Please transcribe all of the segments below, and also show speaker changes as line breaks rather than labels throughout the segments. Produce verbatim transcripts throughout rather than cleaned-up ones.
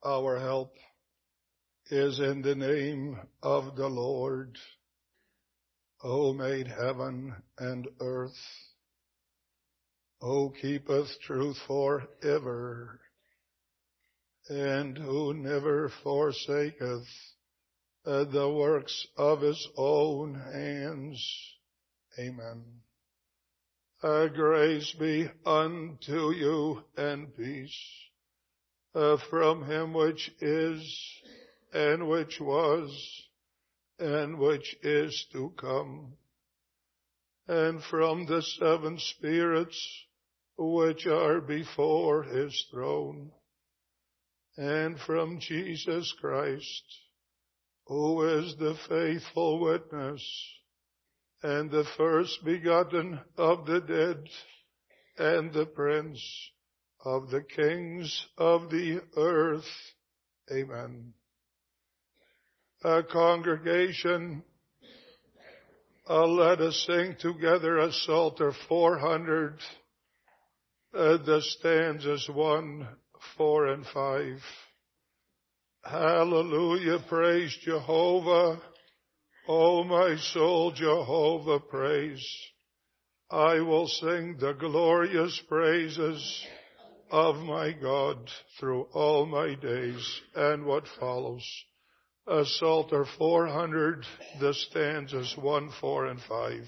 Our help is in the name of the Lord, who made heaven and earth, who keepeth truth forever, and who never forsaketh the works of his own hands. Amen. Uh, grace be unto you and peace uh, from him which is, and which was, and which is to come, and from the seven spirits which are before his throne, and from Jesus Christ, who is the faithful witness, and the first begotten of the dead, and the Prince of the kings of the earth. Amen. A congregation, uh, let us sing together a Psalter four hundred, uh, the stanzas one, four, and five. Hallelujah, praise Jehovah. O my soul, Jehovah praise. I will sing the glorious praises of my God through all my days. And what follows? A Psalter four hundred, the stanzas one, four, and five.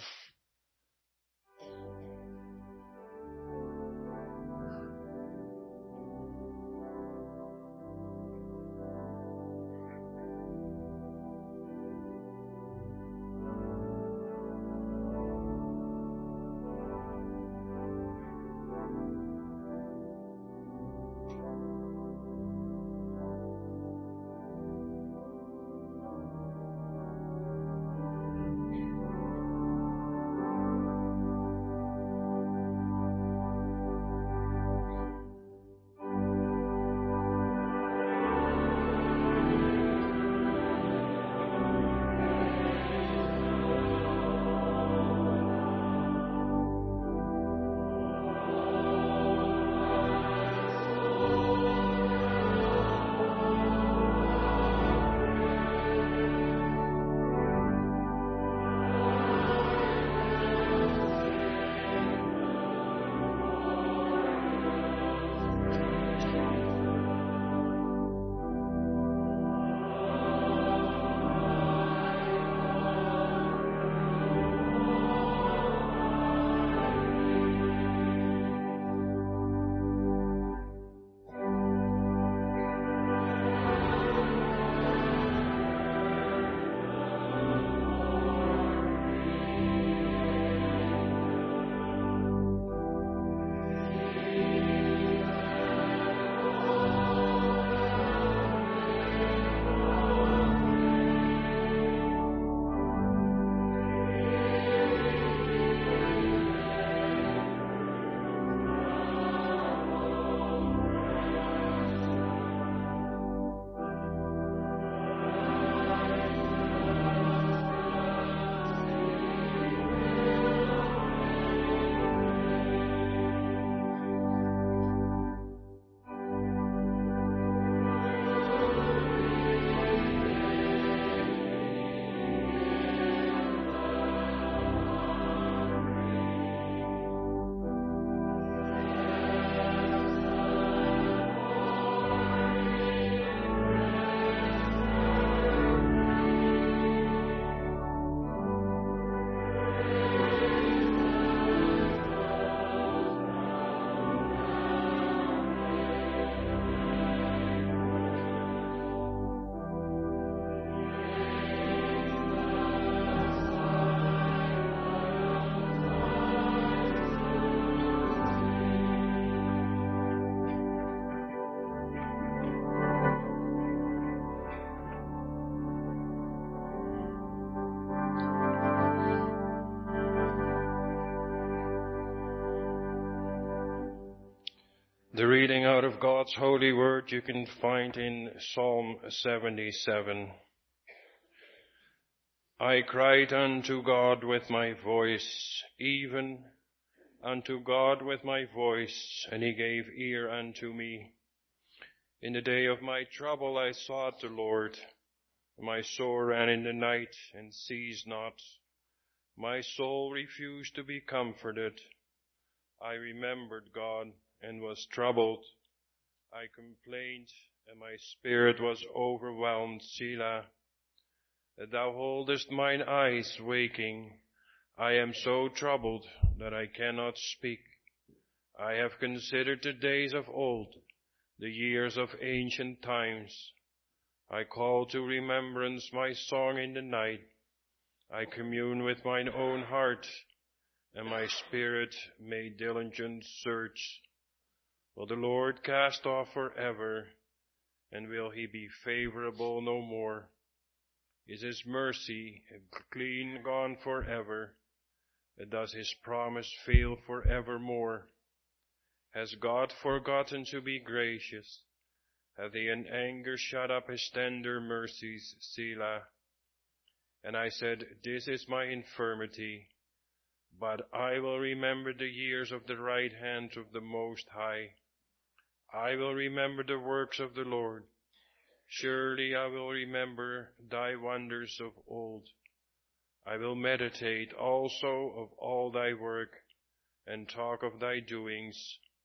The reading out of God's holy word you can find in Psalm seventy-seven. I cried unto God with my voice, even unto God with my voice, and he gave ear unto me. In the day of my trouble I sought the Lord. My soul ran in the night and ceased not. My soul refused to be comforted. I remembered God and was troubled. I complained, and my spirit was overwhelmed. Selah. Thou holdest mine eyes waking. I am so troubled that I cannot speak. I have considered the days of old, the years of ancient times. I call to remembrance my song in the night. I commune with mine own heart, and my spirit made diligent search. Will the Lord cast off forever, and will he be favorable no more? Is his mercy clean gone forever? Does his promise fail forevermore? Has God forgotten to be gracious? Hath he in anger shut up his tender mercies? Selah. And I said, this is my infirmity, but I will remember the years of the right hand of the Most High. I will remember the works of the Lord. Surely I will remember thy wonders of old. I will meditate also of all thy work, and talk of thy doings.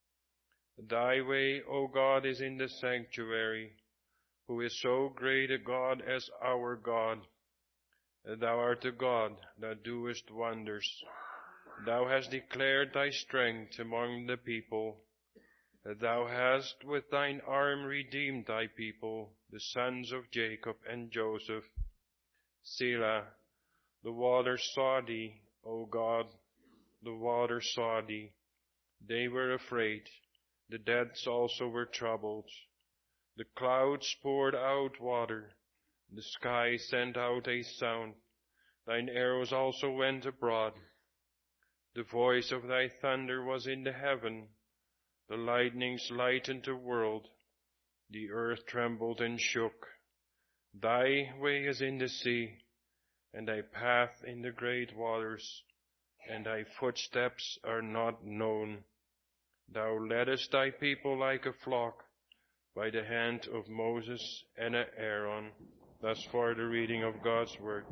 Thy way, O God, is in the sanctuary. Who is so great a God as our God? Thou art the God that doest wonders. Thou hast declared thy strength among the people. Thou hast with thine arm redeemed thy people, the sons of Jacob and Joseph. Selah. The waters saw thee, O God, the waters saw thee. They were afraid. The depths also were troubled. The clouds poured out water. The sky sent out a sound. Thine arrows also went abroad. The voice of thy thunder was in the heaven. The lightnings lightened the world. The earth trembled and shook. Thy way is in the sea, and thy path in the great waters, and thy footsteps are not known. Thou leddest thy people like a flock by the hand of Moses and Aaron. Thus far the reading of God's word.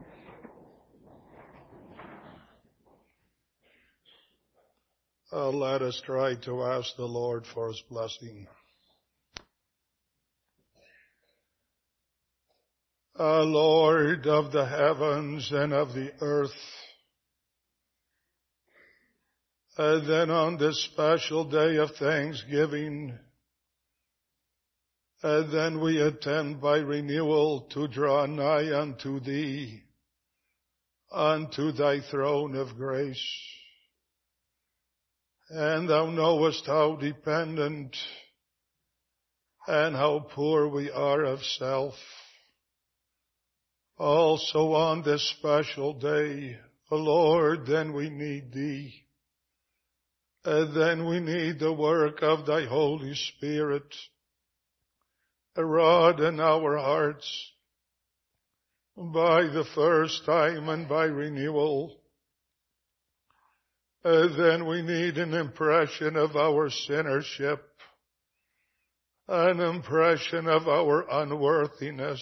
Uh, let us try to ask the Lord for his blessing. Uh, Lord of the heavens and of the earth, uh, then on this special day of thanksgiving, uh, then we attend by renewal to draw nigh unto thee, unto thy throne of grace. And thou knowest how dependent and how poor we are of self. Also on this special day, O Lord, then we need thee. And then we need the work of thy Holy Spirit, wrought in our hearts by the first time and by renewal. And then we need an impression of our sinnership, an impression of our unworthiness,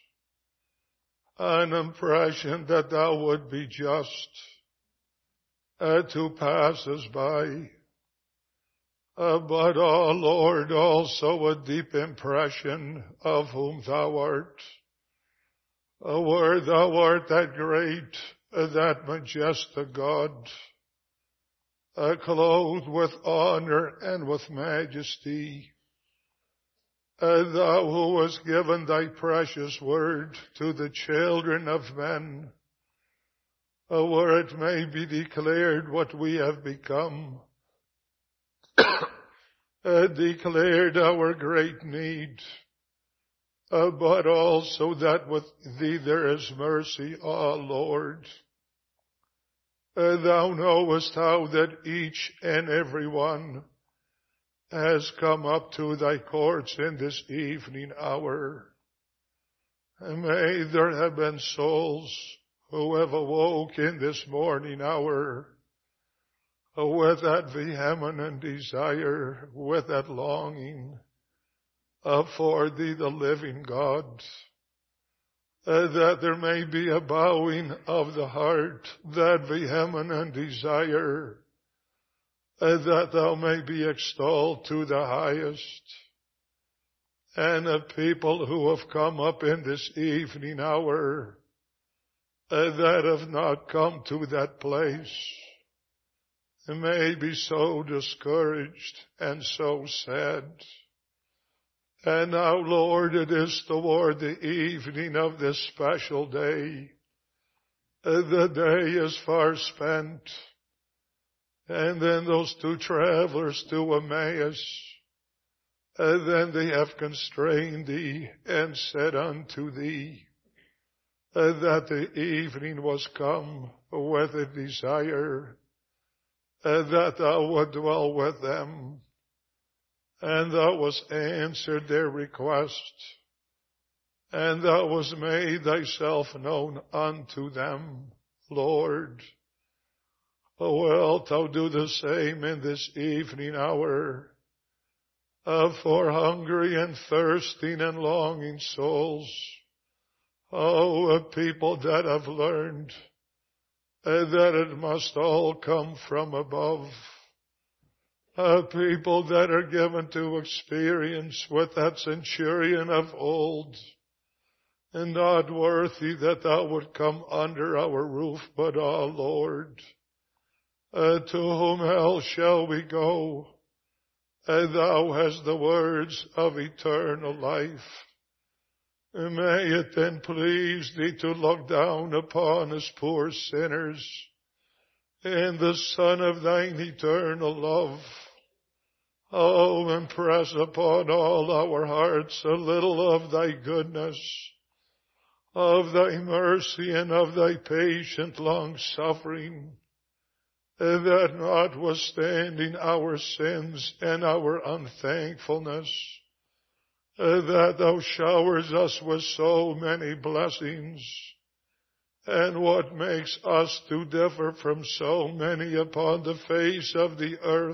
an impression that thou would be just uh, to pass us by. Uh, but, oh Lord, also a deep impression of whom thou art. Uh, where thou art that great, uh, that majestic God, Uh, clothed with honor and with majesty. Uh, thou who hast given thy precious word to the children of men, uh, where it may be declared what we have become, uh, declared our great need, uh, but also that with thee there is mercy, O Lord. Uh, thou knowest how that each and every one has come up to thy courts in this evening hour. And may there have been souls who have awoke in this morning hour with that vehement desire, with that longing uh, for thee, the living God, uh, that there may be a bowing of the heart, that vehement desire, uh, that thou may be extolled to the highest. And the people who have come up in this evening hour, uh, that have not come to that place, may be so discouraged and so sad. And now, Lord, it is toward the evening of this special day. The day is far spent. And then those two travelers to Emmaus, and then they have constrained thee and said unto thee that the evening was come with a desire that thou would dwell with them. And thou wast answered their request, and thou wast made thyself known unto them, Lord. Wilt thou do the same in this evening hour, uh, for hungry and thirsting and longing souls, oh, a people that have learned uh, that it must all come from above. A people that are given to experience with that centurion of old, and not worthy that thou would come under our roof, but, ah, Lord, uh, to whom else shall we go? Uh, thou hast the words of eternal life. May it then please thee to look down upon us poor sinners in the Son of thine eternal love. Oh, impress upon all our hearts a little of thy goodness, of thy mercy, and of thy patient long-suffering, that notwithstanding our sins and our unthankfulness, that thou showers us with so many blessings. And what makes us to differ from so many upon the face of the earth?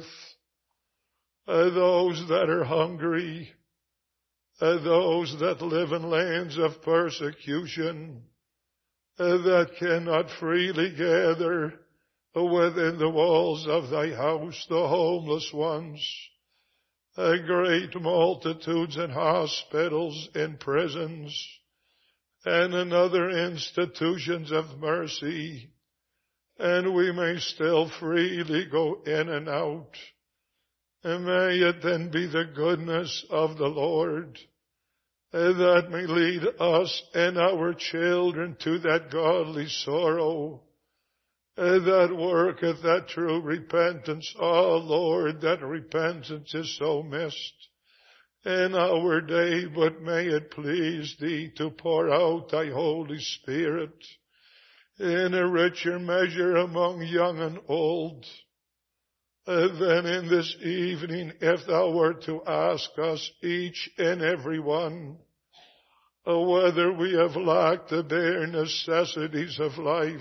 Uh, those that are hungry, uh, those that live in lands of persecution, uh, that cannot freely gather uh, within the walls of thy house, the homeless ones, uh, great multitudes in hospitals, in prisons, and in other institutions of mercy, and we may still freely go in and out. And may it then be the goodness of the Lord that may lead us and our children to that godly sorrow that worketh that true repentance. Oh, Lord, that repentance is so missed in our day, but may it please thee to pour out thy Holy Spirit in a richer measure among young and old. Uh, then in this evening, if thou wert to ask us, each and every one, uh, whether we have lacked the bare necessities of life,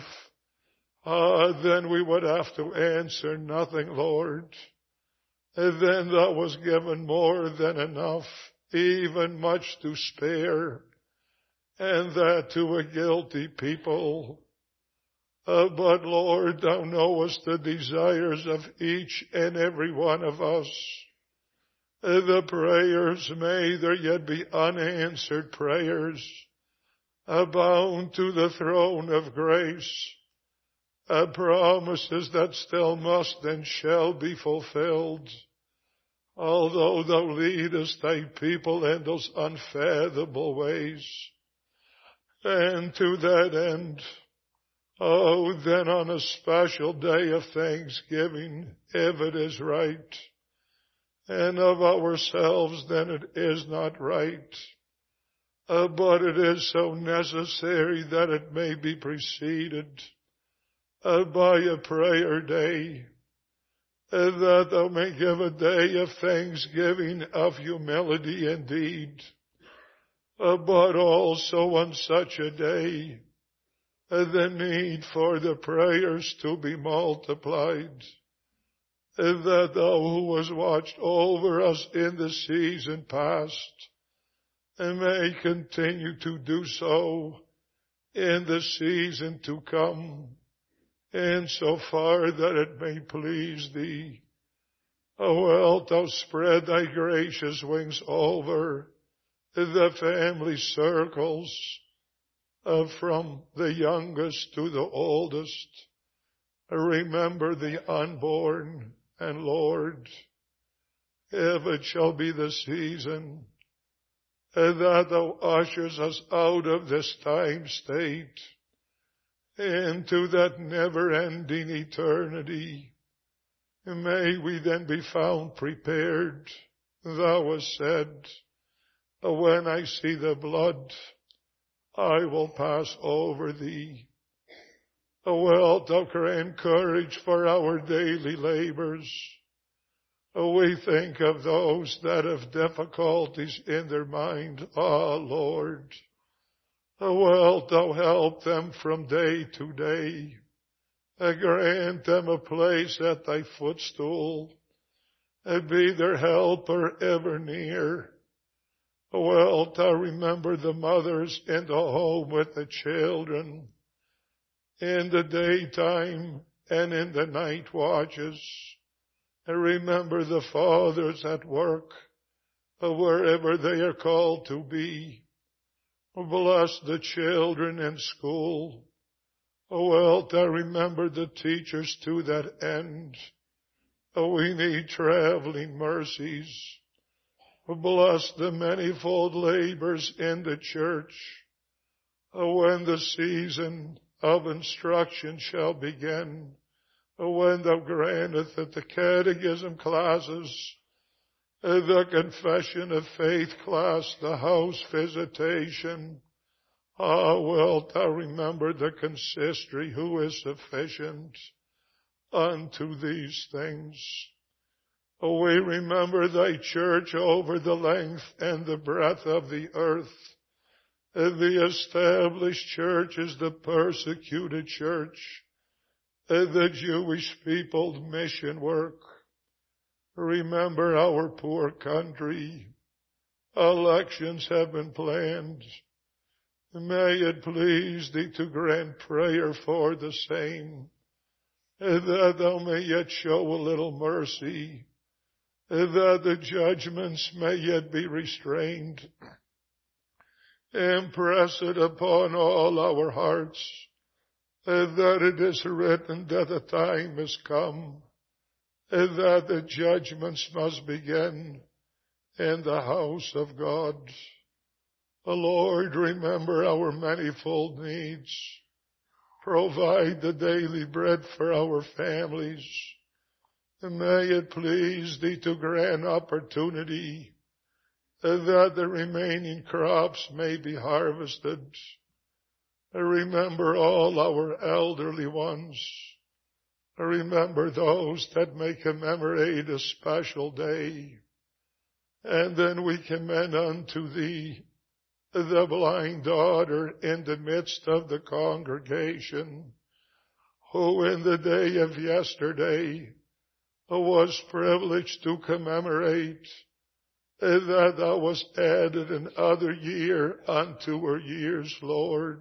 uh, then we would have to answer nothing, Lord. Uh, then thou wast given more than enough, even much to spare, and that to a guilty people. Uh, but Lord, thou knowest the desires of each and every one of us. Uh, the prayers, may there yet be unanswered prayers, uh, bound to the throne of grace, uh, promises that still must and shall be fulfilled. Although thou leadest thy people in those unfathomable ways. And to that end, oh, then on a special day of thanksgiving, if it is right, and of ourselves, then it is not right, uh, but it is so necessary that it may be preceded uh, by a prayer day, uh, that thou may give a day of thanksgiving, of humility indeed, uh, but also on such a day, the need for the prayers to be multiplied, that thou who hast watched over us in the season past, and may continue to do so in the season to come, in so far that it may please thee. O wilt thou spread thy gracious wings over the family circles, uh, from the youngest to the oldest. Remember the unborn, and Lord, if it shall be the season that thou ushers us out of this time state into that never-ending eternity, may we then be found prepared. Thou hast said, when I see the blood, I will pass over thee. Wilt thou grant courage for our daily labors? We think of those that have difficulties in their mind. Ah, Lord, wilt thou help them from day to day? Grant them a place at thy footstool, and be their helper ever near. Wilt thou remember the mothers in the home with the children, in the daytime and in the night watches? And remember the fathers at work, wherever they are called to be. Bless the children in school. Wilt thou remember the teachers to that end? We need traveling mercies. Bless the manifold labors in the church, when the season of instruction shall begin. When thou grantest that the catechism classes, the confession of faith class, the house visitation, ah, wilt thou remember the consistory who is sufficient unto these things. We remember thy church over the length and the breadth of the earth. The established church is the persecuted church, the Jewish people's mission work. Remember our poor country. Elections have been planned. May it please thee to grant prayer for the same, that thou may yet show a little mercy, that the judgments may yet be restrained. Impress it upon all our hearts, that it is written that the time has come, that the judgments must begin in the house of God. Lord, remember our manifold needs. Provide the daily bread for our families. May it please thee to grant opportunity that the remaining crops may be harvested. Remember all our elderly ones. Remember those that may commemorate a special day. And then we commend unto thee the blind daughter in the midst of the congregation, who in the day of yesterday was privileged to commemorate that thou wast added another year unto her years, Lord.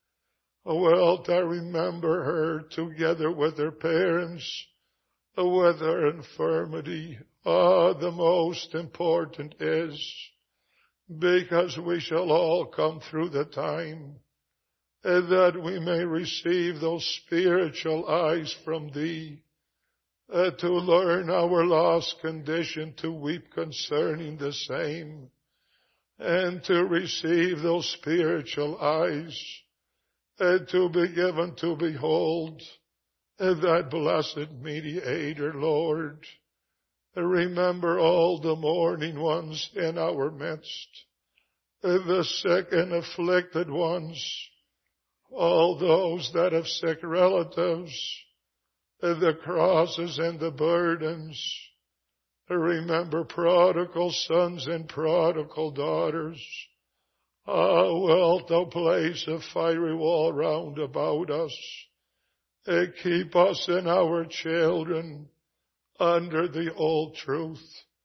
Wilt thou remember her together with her parents, with her infirmity? Ah, the most important is, because we shall all come through the time, that we may receive those spiritual eyes from thee, uh, to learn our lost condition, to weep concerning the same, and to receive those spiritual eyes, and to be given to behold that blessed mediator, Lord. Remember all the mourning ones in our midst, the sick and afflicted ones, all those that have sick relatives, the crosses and the burdens. Remember prodigal sons and prodigal daughters. Ah, wilt thou place a fiery wall round about us, and keep us and our children under the old truth.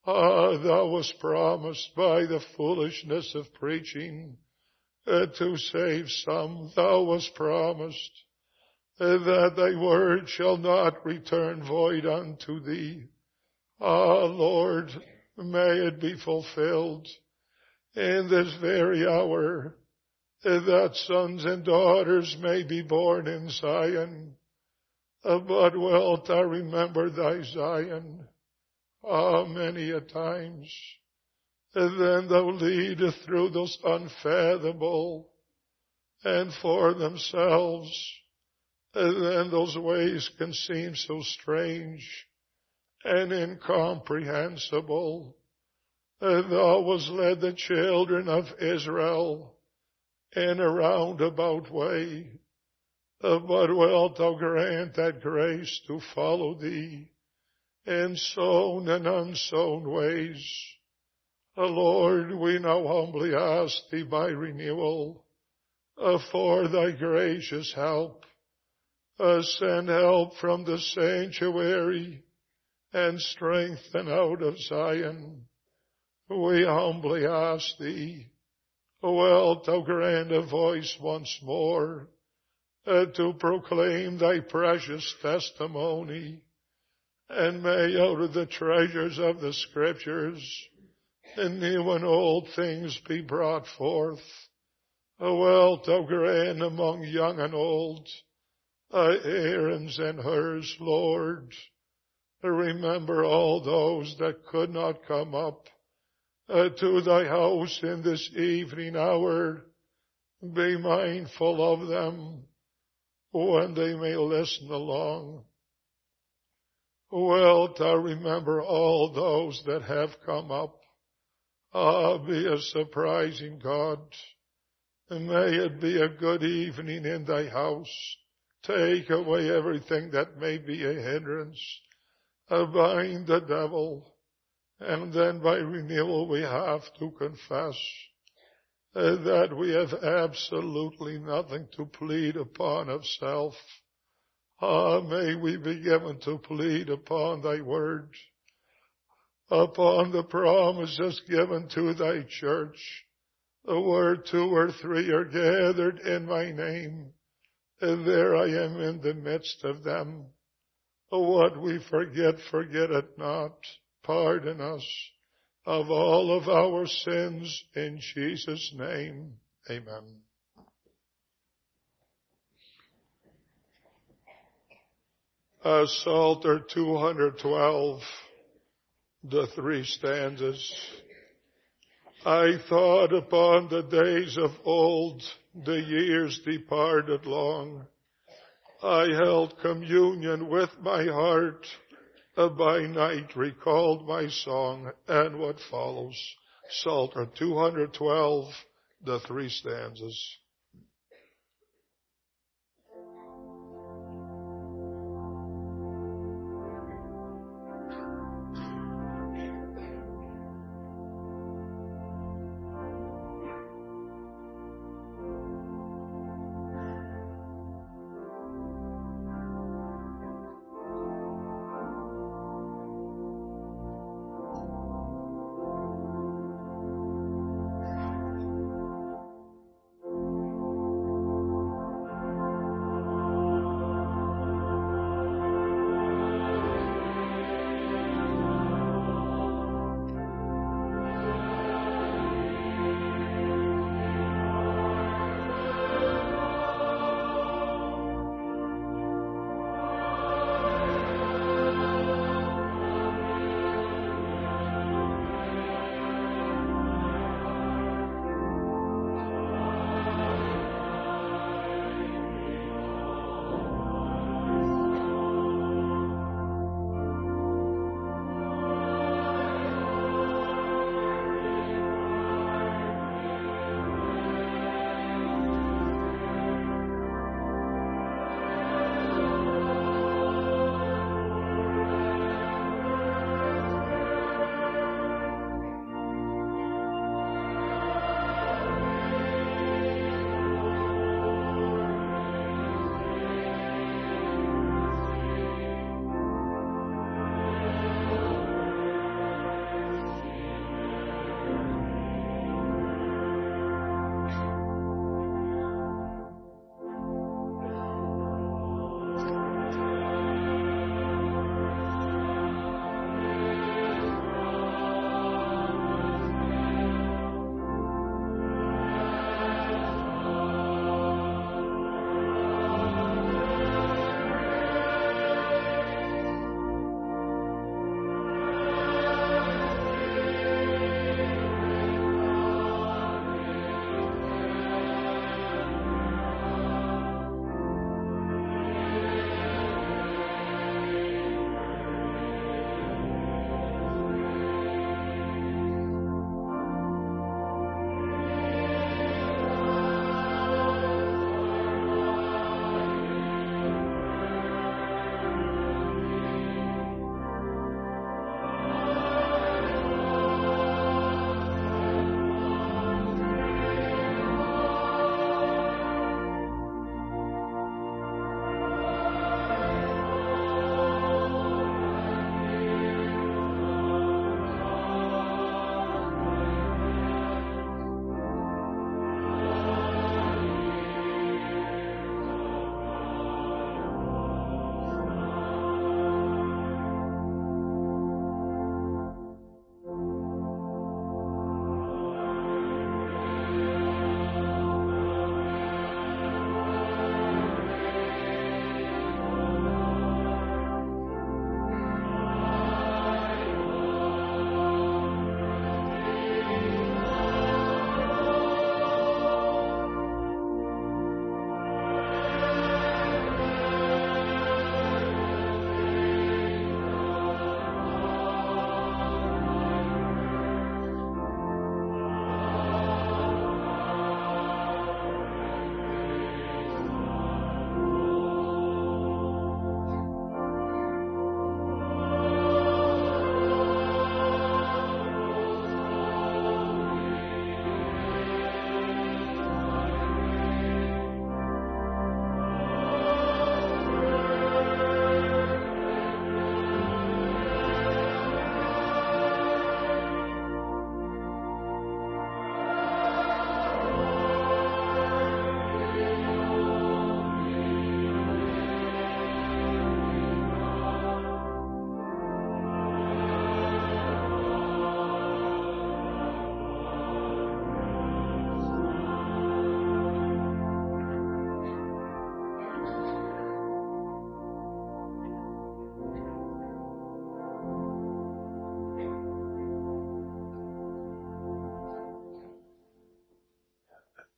Ah, thou wast promised by the foolishness of preaching uh, to save some. Thou wast promised uh, that thy word shall not return void unto thee. Ah, Lord, may it be fulfilled in this very hour, uh, that sons and daughters may be born in Zion. Uh, but wilt thou remember thy Zion? Ah, many a times. And then thou leadeth through those unfathomable and for themselves. And then those ways can seem so strange and incomprehensible. And thou hast led the children of Israel in a roundabout way. Uh, but wilt thou grant that grace to follow thee in sown and unsown ways? Uh, Lord, we now humbly ask thee by renewal uh, for thy gracious help. Uh, send help from the sanctuary and strengthen out of Zion. We humbly ask thee, wilt thou grant a voice once more uh, to proclaim thy precious testimony? And may out of the treasures of the Scriptures and new and old things be brought forth. Wilt thou grant among young and old uh, Aaron's and hers, Lord. Remember all those that could not come up uh, to thy house in this evening hour. Be mindful of them when they may listen along. Wilt thou remember all those that have come up? Ah, be a surprising God. And may it be a good evening in thy house. Take away everything that may be a hindrance. Bind the devil. And then by renewal we have to confess uh, that we have absolutely nothing to plead upon of self. Ah, may we be given to plead upon thy word, upon the promises given to thy church. The word two or three are gathered in my name, and there I am in the midst of them. What we forget, forget it not. Pardon us of all of our sins in Jesus' name. Amen. Uh, Psalter two hundred twelve, the three stanzas. I thought upon the days of old, the years departed long. I held communion with my heart, uh, by night recalled my song, and what follows. Psalter two hundred twelve, the three stanzas.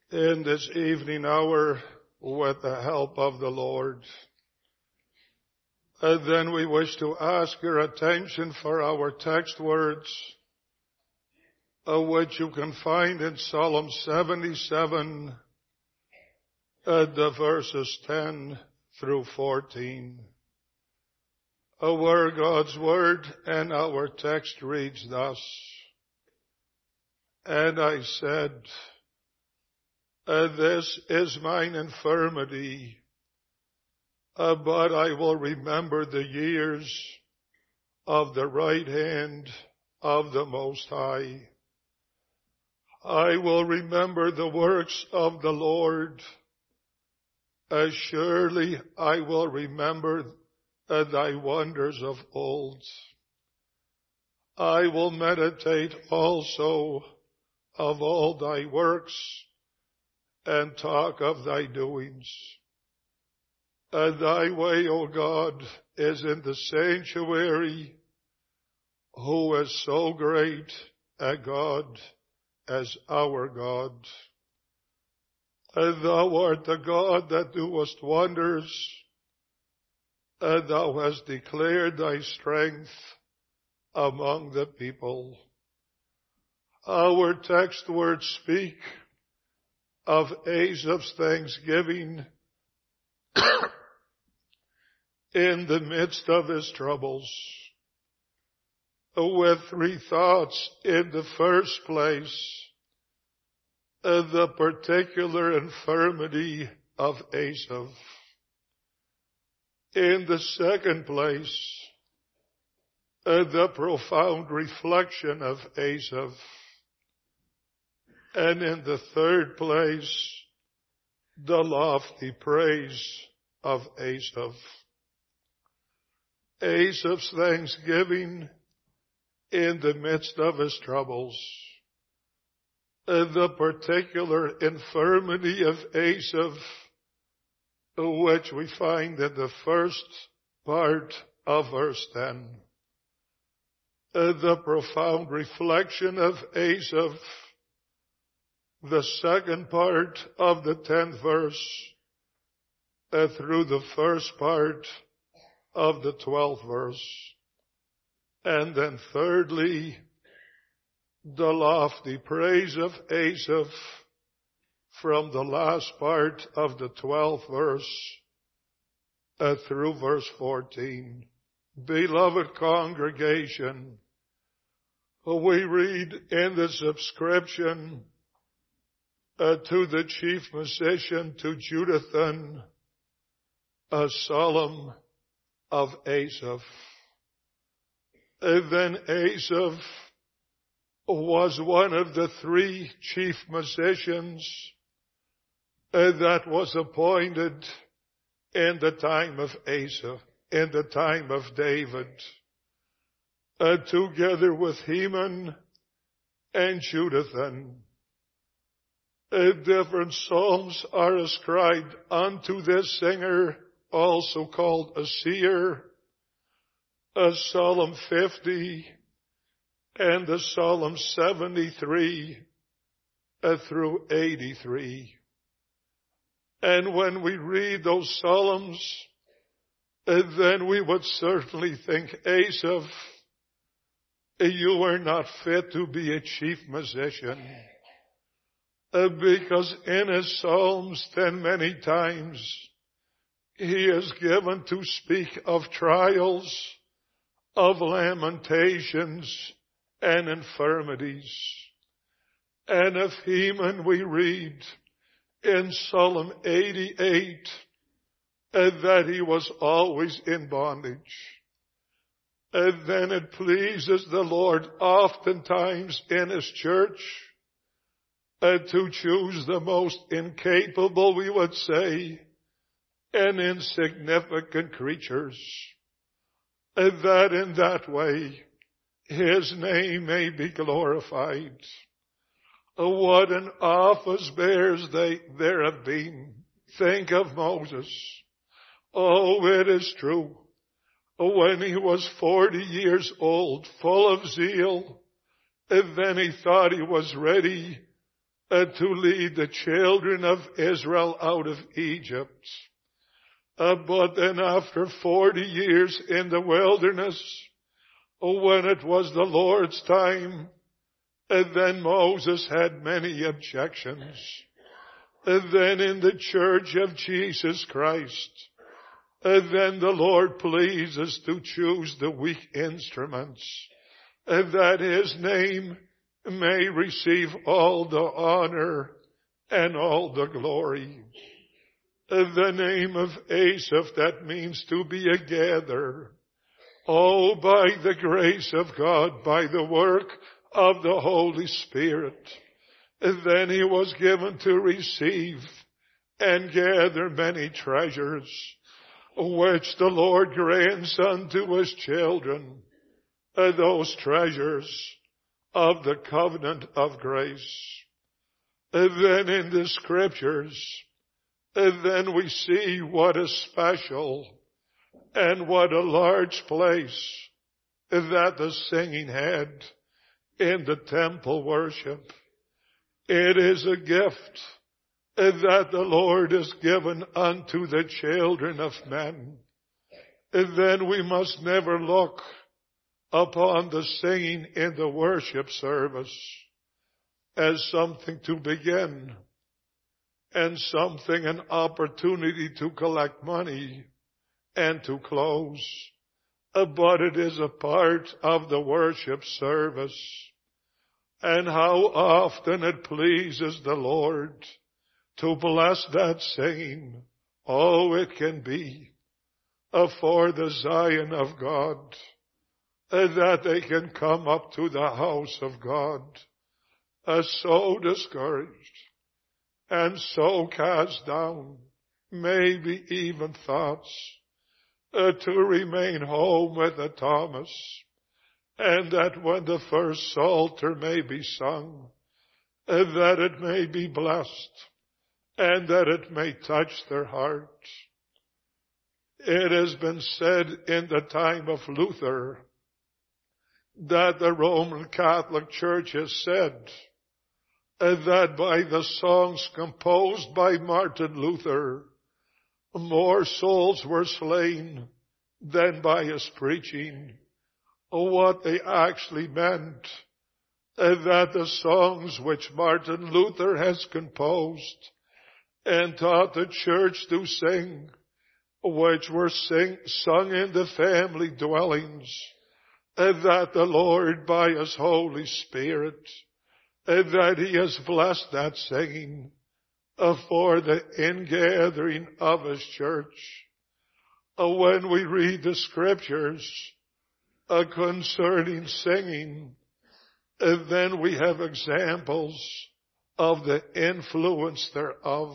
in this evening hour with the help of the Lord. And then we wish to ask your attention for our text words, uh, which you can find in Psalm seventy-seven, uh, the verses ten through fourteen. Uh, where God's word and our text reads thus. And I said, Uh, this is mine infirmity, uh, but I will remember the years of the right hand of the Most High. I will remember the works of the Lord. As surely I will remember uh, thy wonders of old. I will meditate also of all thy works and talk of thy doings. And thy way, O God, is in the sanctuary, who is so great a God as our God. And thou art the God that doest wonders, and thou hast declared thy strength among the people. Our text words speak of Asaph's thanksgiving in the midst of his troubles, with three thoughts. In the first place, the particular infirmity of Asaph. In the second place, the profound reflection of Asaph. And in the third place, the lofty praise of Asaph. Asaph's thanksgiving in the midst of his troubles. The particular infirmity of Asaph, which we find in the first part of verse ten. The profound reflection of Asaph, the second part of the tenth verse, uh, through the first part of the twelfth verse. And then thirdly, the lofty praise of Asaph from the last part of the twelfth verse uh, through verse fourteen. Beloved congregation, we read in the subscription Uh, to the chief musician, to Jeduthun, a psalm of Asaph. And then Asaph was one of the three chief musicians uh, that was appointed in the time of Asa, in the time of David, uh, together with Heman and Jeduthun. Uh, different psalms are ascribed unto this singer, also called a seer, a Psalm fifty, and the Psalm seventy-three uh, through eighty-three. And when we read those psalms, uh, then we would certainly think, Asaph, you are not fit to be a chief musician. Uh, because in his psalms, then many times, he is given to speak of trials, of lamentations, and infirmities. And of Heman we read in Psalm eighty-eight uh, that he was always in bondage. And then it pleases the Lord oftentimes in his church Uh, to choose the most incapable, we would say, and insignificant creatures, and that in that way his name may be glorified. Uh, what an office bears they there have been. Think of Moses. Oh, it is true. When he was forty years old, full of zeal, and then he thought he was ready uh, to lead the children of Israel out of Egypt. Uh, but then after forty years in the wilderness, when it was the Lord's time, uh, then Moses had many objections. Uh, then in the church of Jesus Christ, uh, then the Lord pleases to choose the weak instruments, uh, that His name may receive all the honor and all the glory. The name of Asaph, that means to be a gatherer. Oh, by the grace of God, by the work of the Holy Spirit, then he was given to receive and gather many treasures, which the Lord grants unto His children, those treasures of the covenant of grace. Then in the scriptures, then we see what a special and what a large place that the singing had in the temple worship. It is a gift that the Lord has given unto the children of men. Then we must never look upon the singing in the worship service as something to begin and something, an opportunity to collect money and to close. But it is a part of the worship service. And how often it pleases the Lord to bless that singing. Oh, it can be for the Zion of God, that they can come up to the house of God, uh, so discouraged and so cast down, maybe even thoughts uh, to remain home with the Thomas, and that when the first Psalter may be sung, uh, that it may be blessed, and that it may touch their heart. It has been said in the time of Luther that the Roman Catholic Church has said that by the songs composed by Martin Luther, more souls were slain than by his preaching. What they actually meant, that the songs which Martin Luther has composed and taught the church to sing, which were sing, sung in the family dwellings, that the Lord by His Holy Spirit, that He has blessed that singing for the ingathering of His church. When we read the scriptures concerning singing, then we have examples of the influence thereof.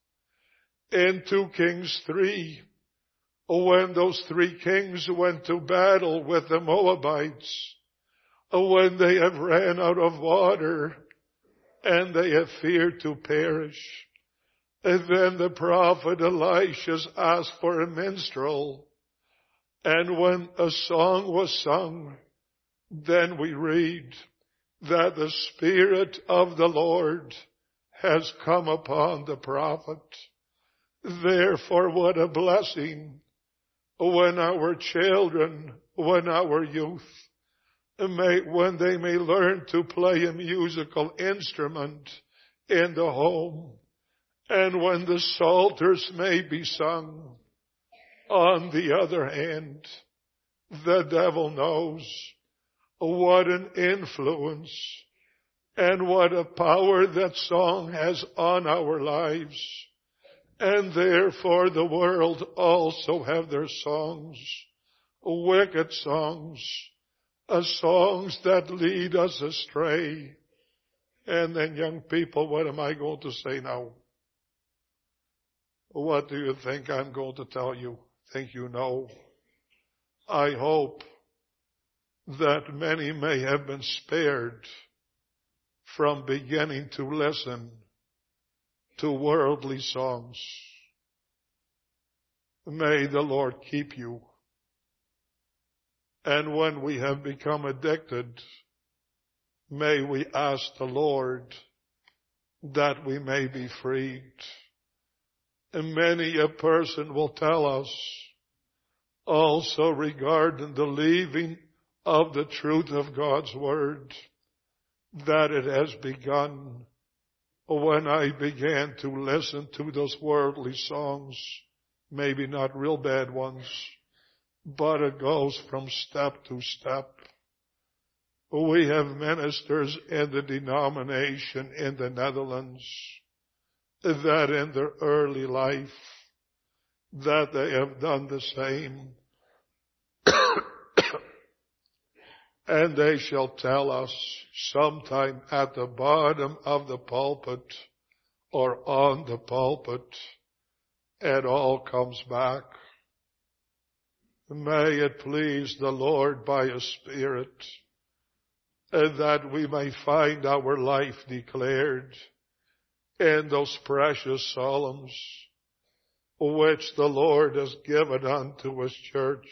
In two Kings three, when those three kings went to battle with the Moabites, when they have ran out of water and they have feared to perish, and then the prophet Elisha asked for a minstrel, and when a song was sung, then we read that the Spirit of the Lord has come upon the prophet. Therefore, what a blessing when our children, when our youth, may, when they may learn to play a musical instrument in the home, and when the psalters may be sung. On the other hand, the devil knows what an influence and what a power that song has on our lives. And therefore the world also have their songs, wicked songs, uh, songs that lead us astray. And then, young people, what am I going to say now? What do you think I'm going to tell you? Think you know? I hope that many may have been spared from beginning to listen to worldly songs. May the Lord keep you. And when we have become addicted, may we ask the Lord that we may be freed. And many a person will tell us also regarding the leaving of the truth of God's Word, that it has begun when I began to listen to those worldly songs, maybe not real bad ones, but it goes from step to step. We have ministers in the denomination in the Netherlands that in their early life, that they have done the same. And they shall tell us sometime at the bottom of the pulpit or on the pulpit, it all comes back. May it please the Lord by His Spirit, and that we may find our life declared in those precious psalms which the Lord has given unto His church.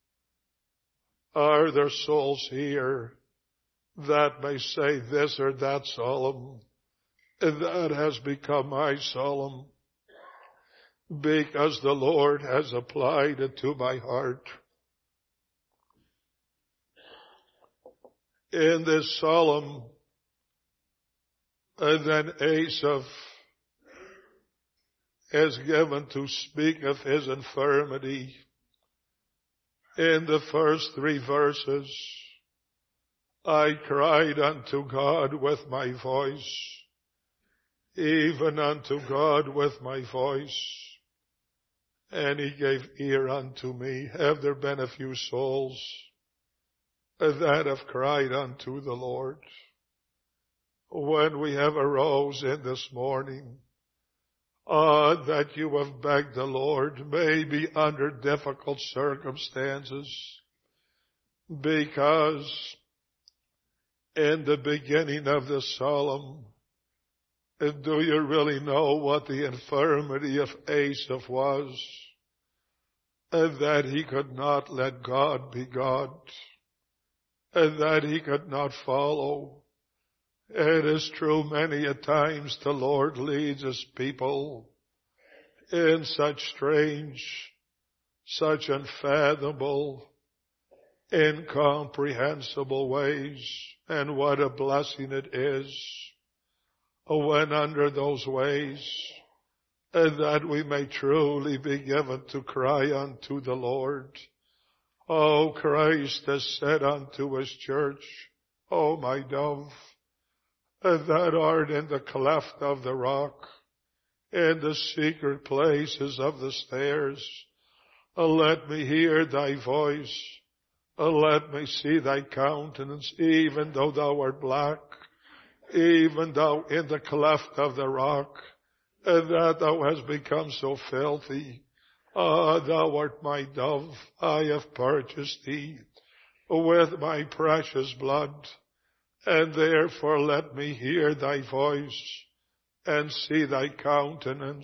Are there souls here that may say this or that psalm, and that has become my psalm because the Lord has applied it to my heart? In this psalm, and then Asaph is given to speak of his infirmity. In the first three verses, I cried unto God with my voice, even unto God with my voice, and He gave ear unto me. Have there been a few souls that have cried unto the Lord? When we have arose in this morning, Ah, uh, that you have begged the Lord, maybe under difficult circumstances, because in the beginning of the psalm, do you really know what the infirmity of Asaph was? And that he could not let God be God, and that he could not follow. It is true, many a times the Lord leads His people in such strange, such unfathomable, incomprehensible ways. And what a blessing it is when under those ways, and that we may truly be given to cry unto the Lord. Oh, Christ has said unto His church, O my dove, that art in the cleft of the rock, in the secret places of the stairs, let me hear thy voice, let me see thy countenance, even though thou art black, even thou in the cleft of the rock, and that thou hast become so filthy. Ah, thou art my dove, I have purchased thee with my precious blood. And therefore let me hear thy voice and see thy countenance.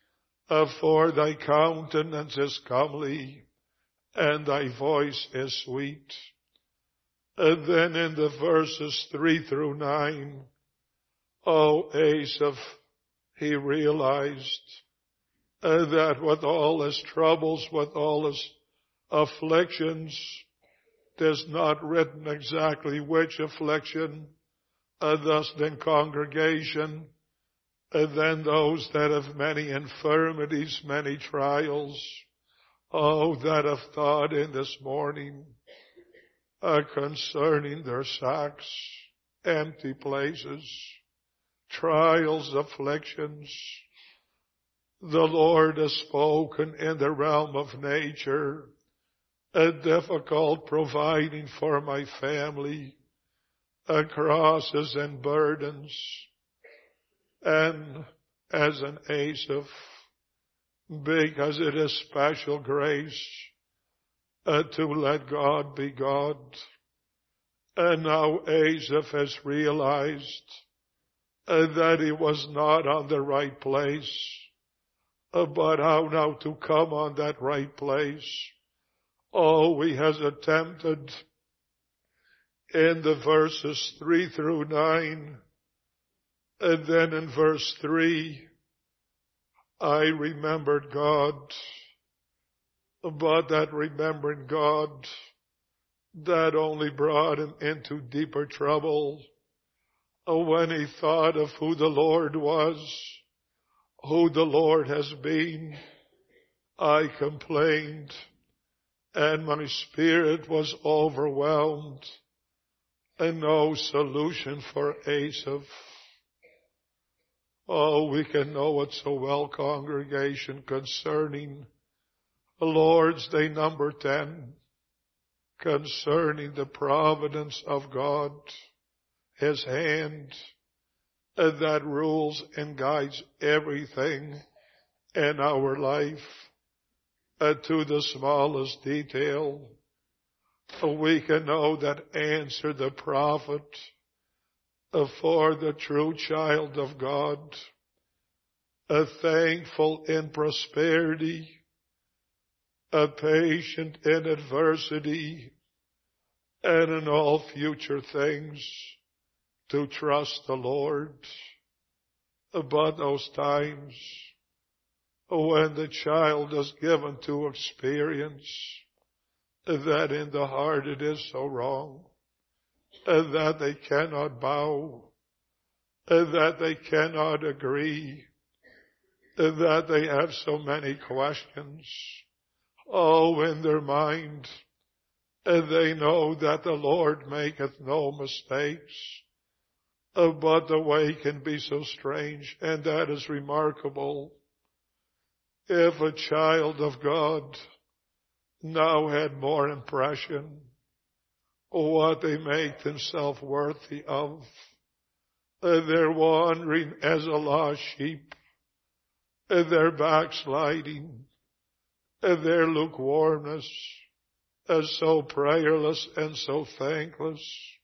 For thy countenance is comely and thy voice is sweet. And then in the verses three through nine, oh, Asaph, he realized that with all his troubles, with all his afflictions, there's not written exactly which affliction, uh, thus then congregation, and then those that have many infirmities, many trials. Oh, that have thought in this morning uh, concerning their sacks, empty places, trials, afflictions. The Lord has spoken in the realm of nature, a difficult providing for my family, a crosses and burdens, and as an Asaph, because it is special grace uh, to let God be God. And now Asaph has realized uh, that he was not on the right place, uh, but how now to come on that right place. Oh, he has attempted in the verses three through nine And then in verse three, I remembered God, but that remembering God, that only brought him into deeper trouble. When he thought of who the Lord was, who the Lord has been, I complained, and my spirit was overwhelmed, and no solution for Asaph. Oh, we can know it so well, congregation, concerning the Lord's Day number ten, concerning the providence of God, His hand that rules and guides everything in our life, uh, to the smallest detail. We can know that answer the prophet uh, for the true child of God, uh, thankful in prosperity, uh, patient in adversity, and in all future things to trust the Lord. But those times when the child is given to experience that in the heart it is so wrong, that they cannot bow, that they cannot agree, that they have so many questions, oh, in their mind, and they know that the Lord maketh no mistakes. Uh, but the way can be so strange, and that is remarkable. If a child of God now had more impression of what they make themselves worthy of, uh, they're wandering as a lost sheep, uh, they're backsliding, uh, their lukewarmness is so prayerless and so thankless.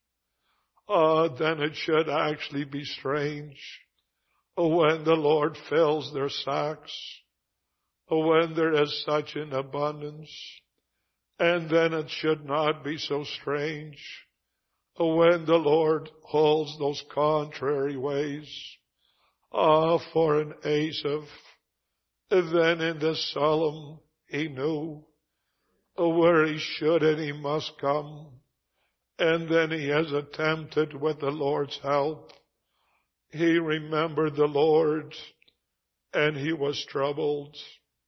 Uh, then it should actually be strange when the Lord fills their sacks, when there is such an abundance. And then it should not be so strange when the Lord holds those contrary ways. Ah, for an Asaph, then in the solemn he knew where he should and he must come. And then he has attempted with the Lord's help. He remembered the Lord and he was troubled.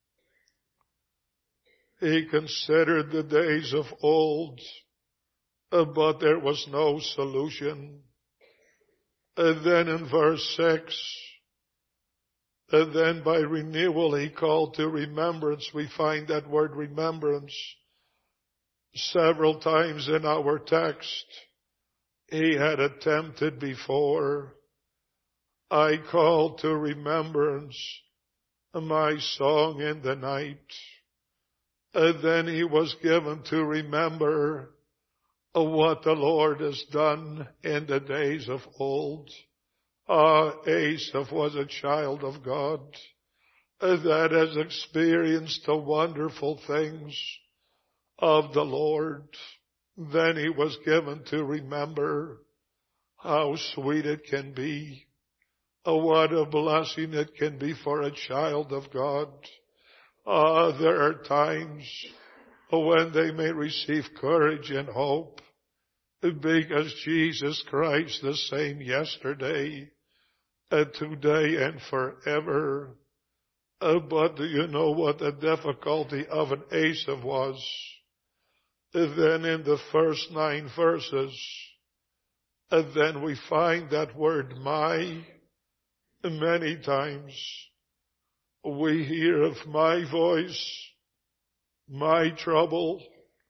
He considered the days of old, but there was no solution. And then in verse six, and then by renewal he called to remembrance. We find that word remembrance several times in our text. He had attempted before. I called to remembrance my song in the night. And then he was given to remember what the Lord has done in the days of old. Ah, Asaph was a child of God that has experienced the wonderful things of the Lord. Then he was given to remember how sweet it can be, what a blessing it can be for a child of God. Ah, there are times when they may receive courage and hope, because Jesus Christ the same yesterday and today and forever. Uh, but do you know what the difficulty of an Asaph was? Then in the first nine verses, and then we find that word my many times. We hear of my voice, my trouble,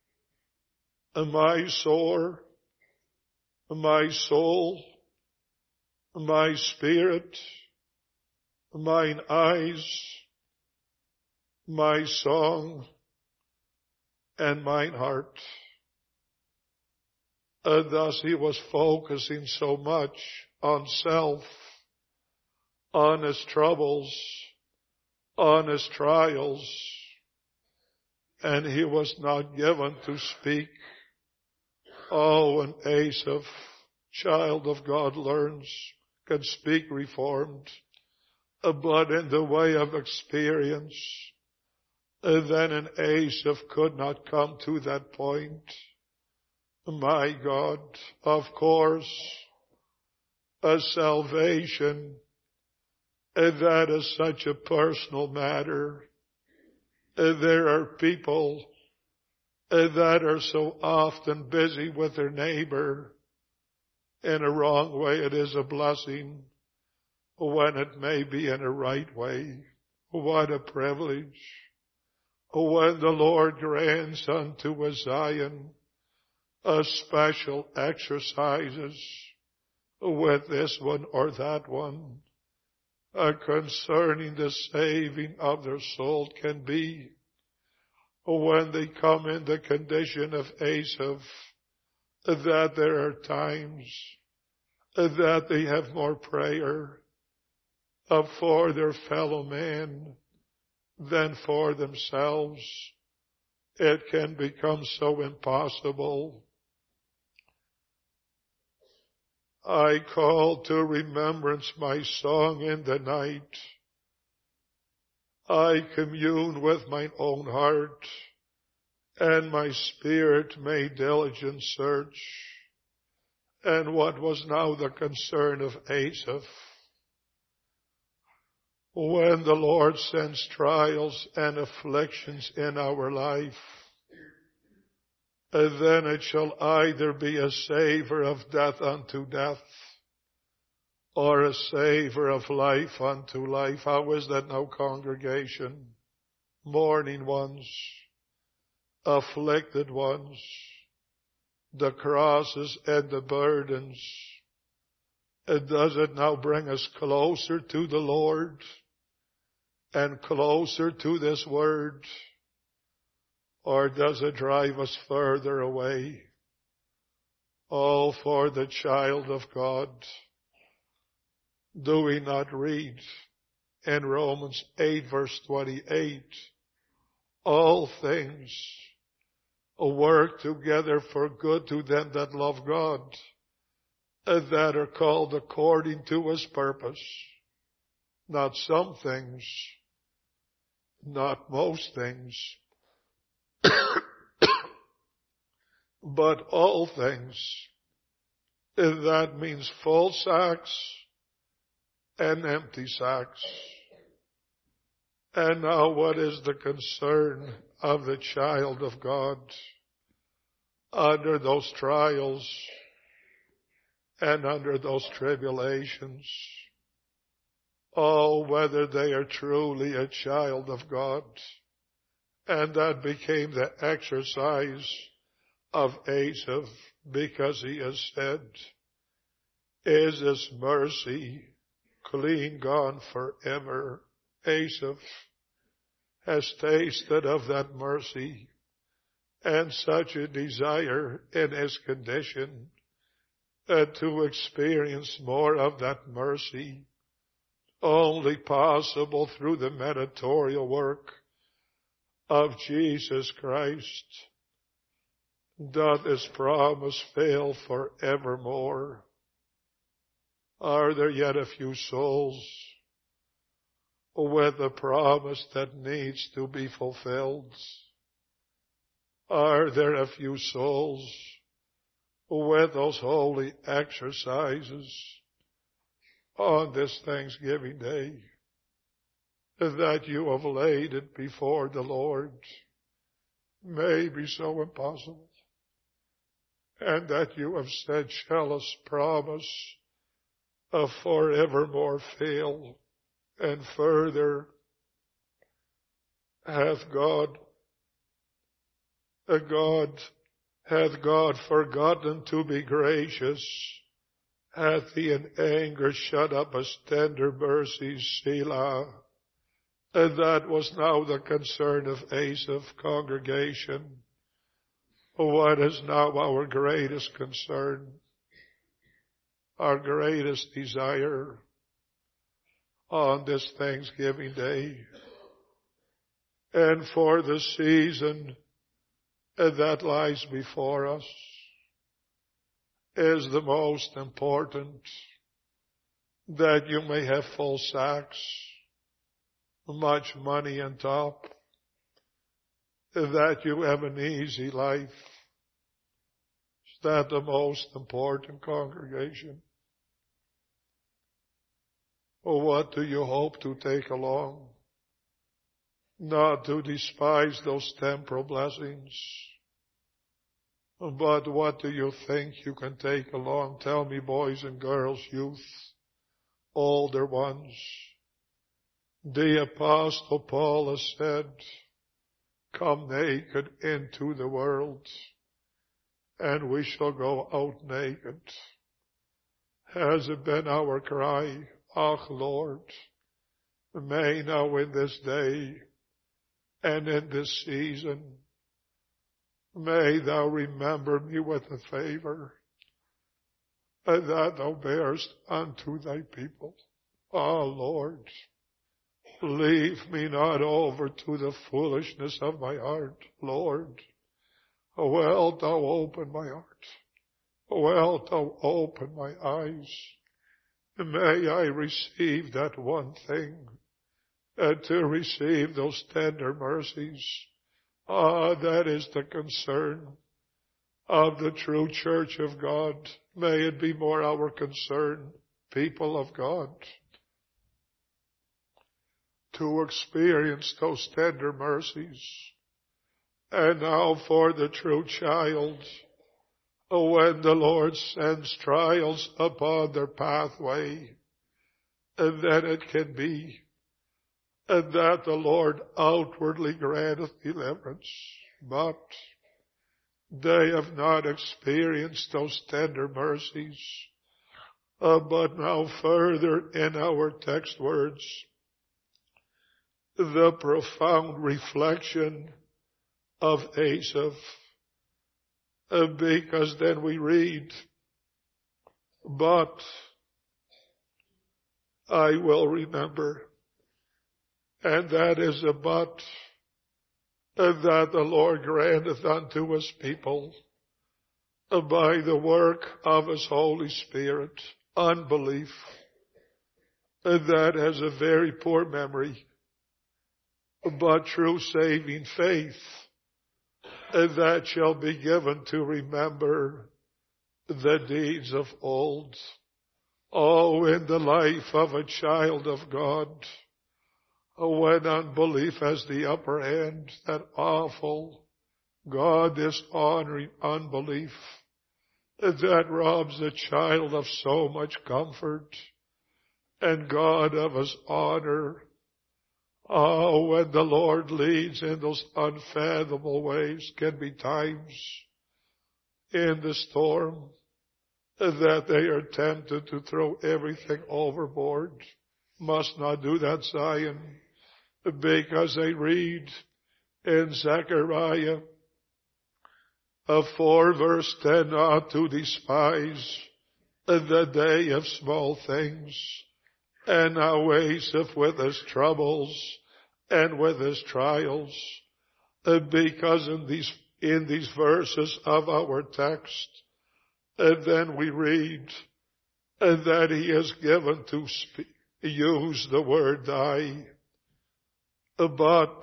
my sore, my soul, my spirit, mine eyes, my song, and mine heart. And thus he was focusing so much on self, on his troubles, on his trials, and he was not given to speak. Oh, when Asaph, child of God, learns can speak reformed, but in the way of experience, then an Asaph could not come to that point. My God, of course, a salvation, that is such a personal matter. There are people that are so often busy with their neighbor. In a wrong way, it is a blessing. When it may be in a right way, what a privilege. When the Lord grants unto a Zion a special exercises with this one or that one uh, concerning the saving of their soul, can be when they come in the condition of Asaph, that there are times that they have more prayer uh, for their fellow man than for themselves. It can become so impossible. I call to remembrance my song in the night. I commune with mine own heart, and my spirit made diligent search. And what was now the concern of Asaph? When the Lord sends trials and afflictions in our life, then it shall either be a savor of death unto death, or a savor of life unto life. How is that now, congregation? Mourning ones, afflicted ones, the crosses and the burdens. Does it now bring us closer to the Lord and closer to this word? Or does it drive us further away? Oh, for the child of God, do we not read in Romans eight verse twenty-eight, all things work together for good to them that love God, that are called according to His purpose? Not some things, not most things, but all things. That means full sacks and empty sacks. And now what is the concern of the child of God under those trials and under those tribulations? Oh, whether they are truly a child of God. And that became the exercise of Asaph, because he has said, is His mercy clean gone forever? Asaph has tasted of that mercy, and such a desire in his condition uh, to experience more of that mercy, only possible through the mediatorial work of Jesus Christ. Doth His promise fail forevermore? Are there yet a few souls with a promise that needs to be fulfilled? Are there a few souls with those holy exercises on this Thanksgiving Day, that you have laid it before the Lord? May be so impossible. And that you have said, shall His promise of forevermore fail? And further, hath God, a God, hath God forgotten to be gracious? Hath He in anger shut up His tender mercies, Selah? And that was now the concern of Asaph, congregation. What is now our greatest concern, our greatest desire on this Thanksgiving Day and for the season that lies before us, is the most important that you may have full sacks, much money on top, that you have an easy life. Is that the most important, congregation? Or what do you hope to take along? Not to despise those temporal blessings, but what do you think you can take along? Tell me, boys and girls, youth, older ones. The Apostle Paul has said, come naked into the world, and we shall go out naked. Has it been our cry? Ah, Lord, may now in this day and in this season, may thou remember me with a favor that thou bearest unto thy people. Ah, Lord, leave me not over to the foolishness of my heart. Lord, wilt thou open my heart? Wilt thou open my eyes? May I receive that one thing, and to receive those tender mercies. Ah, that is the concern of the true church of God. May it be more our concern, people of God, to experience those tender mercies. And now for the true child, when the Lord sends trials upon their pathway, and then it can be, and that the Lord outwardly granteth deliverance, but they have not experienced those tender mercies. Uh, but now further in our text words, the profound reflection of Asaph, uh, because then we read, but I will remember. And that is a but that the Lord granteth unto his people by the work of his Holy Spirit. Unbelief, that has a very poor memory, but true saving faith, that shall be given to remember the deeds of old. Oh, in the life of a child of God, when unbelief has the upper hand, that awful, God dishonoring unbelief, that robs a child of so much comfort, and God of his honor. Oh, when the Lord leads in those unfathomable ways, can be times in the storm that they are tempted to throw everything overboard. Must not do that, Zion, because they read in Zechariah of four verse ten, not to despise the day of small things, and now Asaph with his troubles and with his trials, because in these in these verses of our text, and then we read that he is given to speak, use the word die, but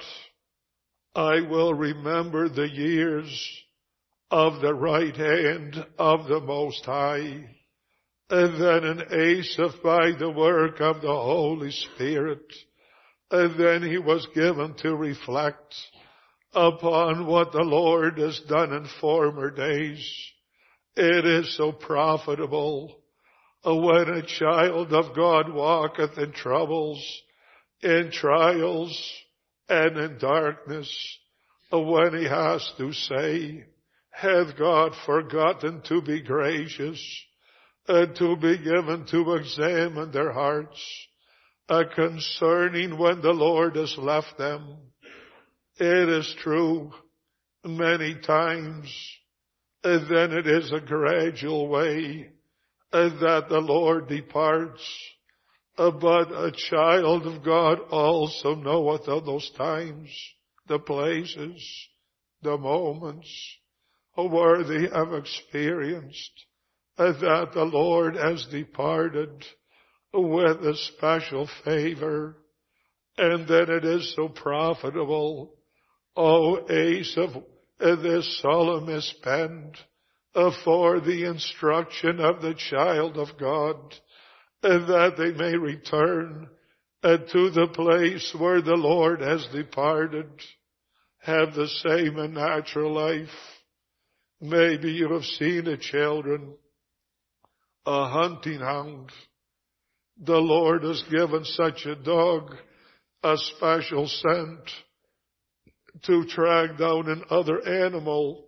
I will remember the years of the right hand of the Most High. And then in Asaph, by the work of the Holy Spirit, and then he was given to reflect upon what the Lord has done in former days. It is so profitable when a child of God walketh in troubles, in trials, and in darkness, when he has to say, hath God forgotten to be gracious, and to be given to examine their hearts, uh, concerning when the Lord has left them? It is true, many times, and then it is a gradual way, and that the Lord departs. Uh, but a child of God also knoweth of those times, the places, the moments, where they have experienced uh, that the Lord has departed, with a special favor. And then it is so profitable. O ace of this solemn is penned for the instruction of the child of God, that they may return to the place where the Lord has departed, have the same in natural life. Maybe you have seen it, children, a hunting hound. The Lord has given such a dog a special scent to track down another animal.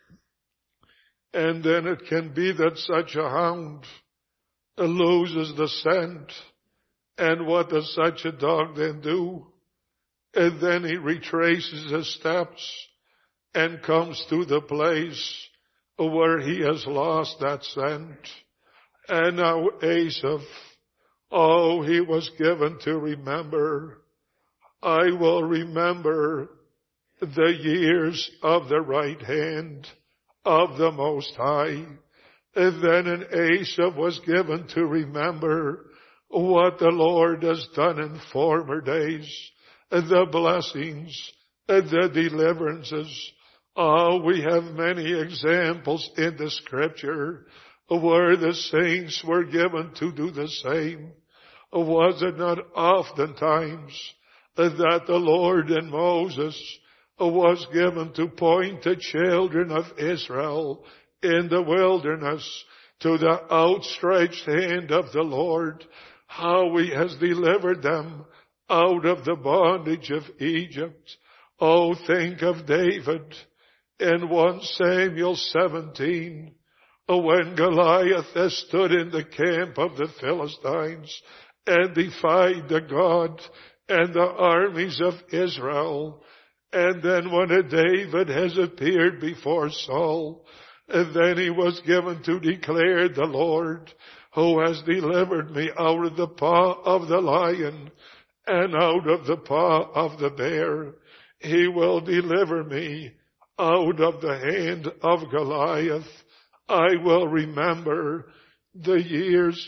And then it can be that such a hound loses the scent. And what does such a dog then do? And then he retraces his steps and comes to the place where he has lost that scent. And now Asaph, oh, he was given to remember. I will remember the years of the right hand of the Most High. And then an Asaph was given to remember what the Lord has done in former days, the blessings, the deliverances. Oh, we have many examples in the Scripture where the saints were given to do the same. Was it not oftentimes that the Lord and Moses was given to point the children of Israel in the wilderness to the outstretched hand of the Lord, how he has delivered them out of the bondage of Egypt? Oh, think of David in First Samuel seventeen, when Goliath has stood in the camp of the Philistines and defied the God and the armies of Israel. And then when David has appeared before Saul, and then he was given to declare, the Lord who has delivered me out of the paw of the lion and out of the paw of the bear, he will deliver me out of the hand of Goliath. I will remember the years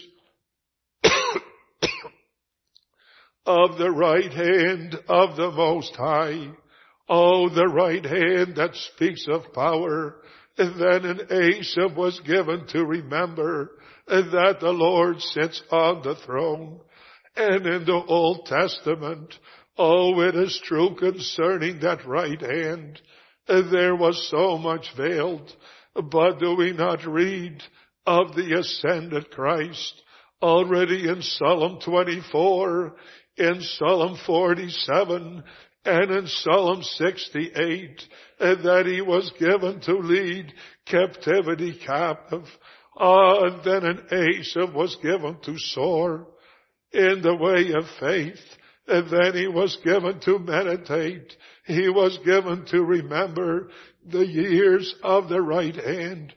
of the right hand of the Most High. Oh, the right hand that speaks of power. And then an Asaph was given to remember that the Lord sits on the throne. And in the Old Testament, oh, it is true concerning that right hand, there was so much veiled. But do we not read of the ascended Christ already in Psalm twenty-four, in Psalm forty-seven, and in Psalm sixty-eight, that he was given to lead captivity captive? Ah, and then an Asaph was given to soar in the way of faith. And then he was given to meditate. He was given to remember the years of the right hand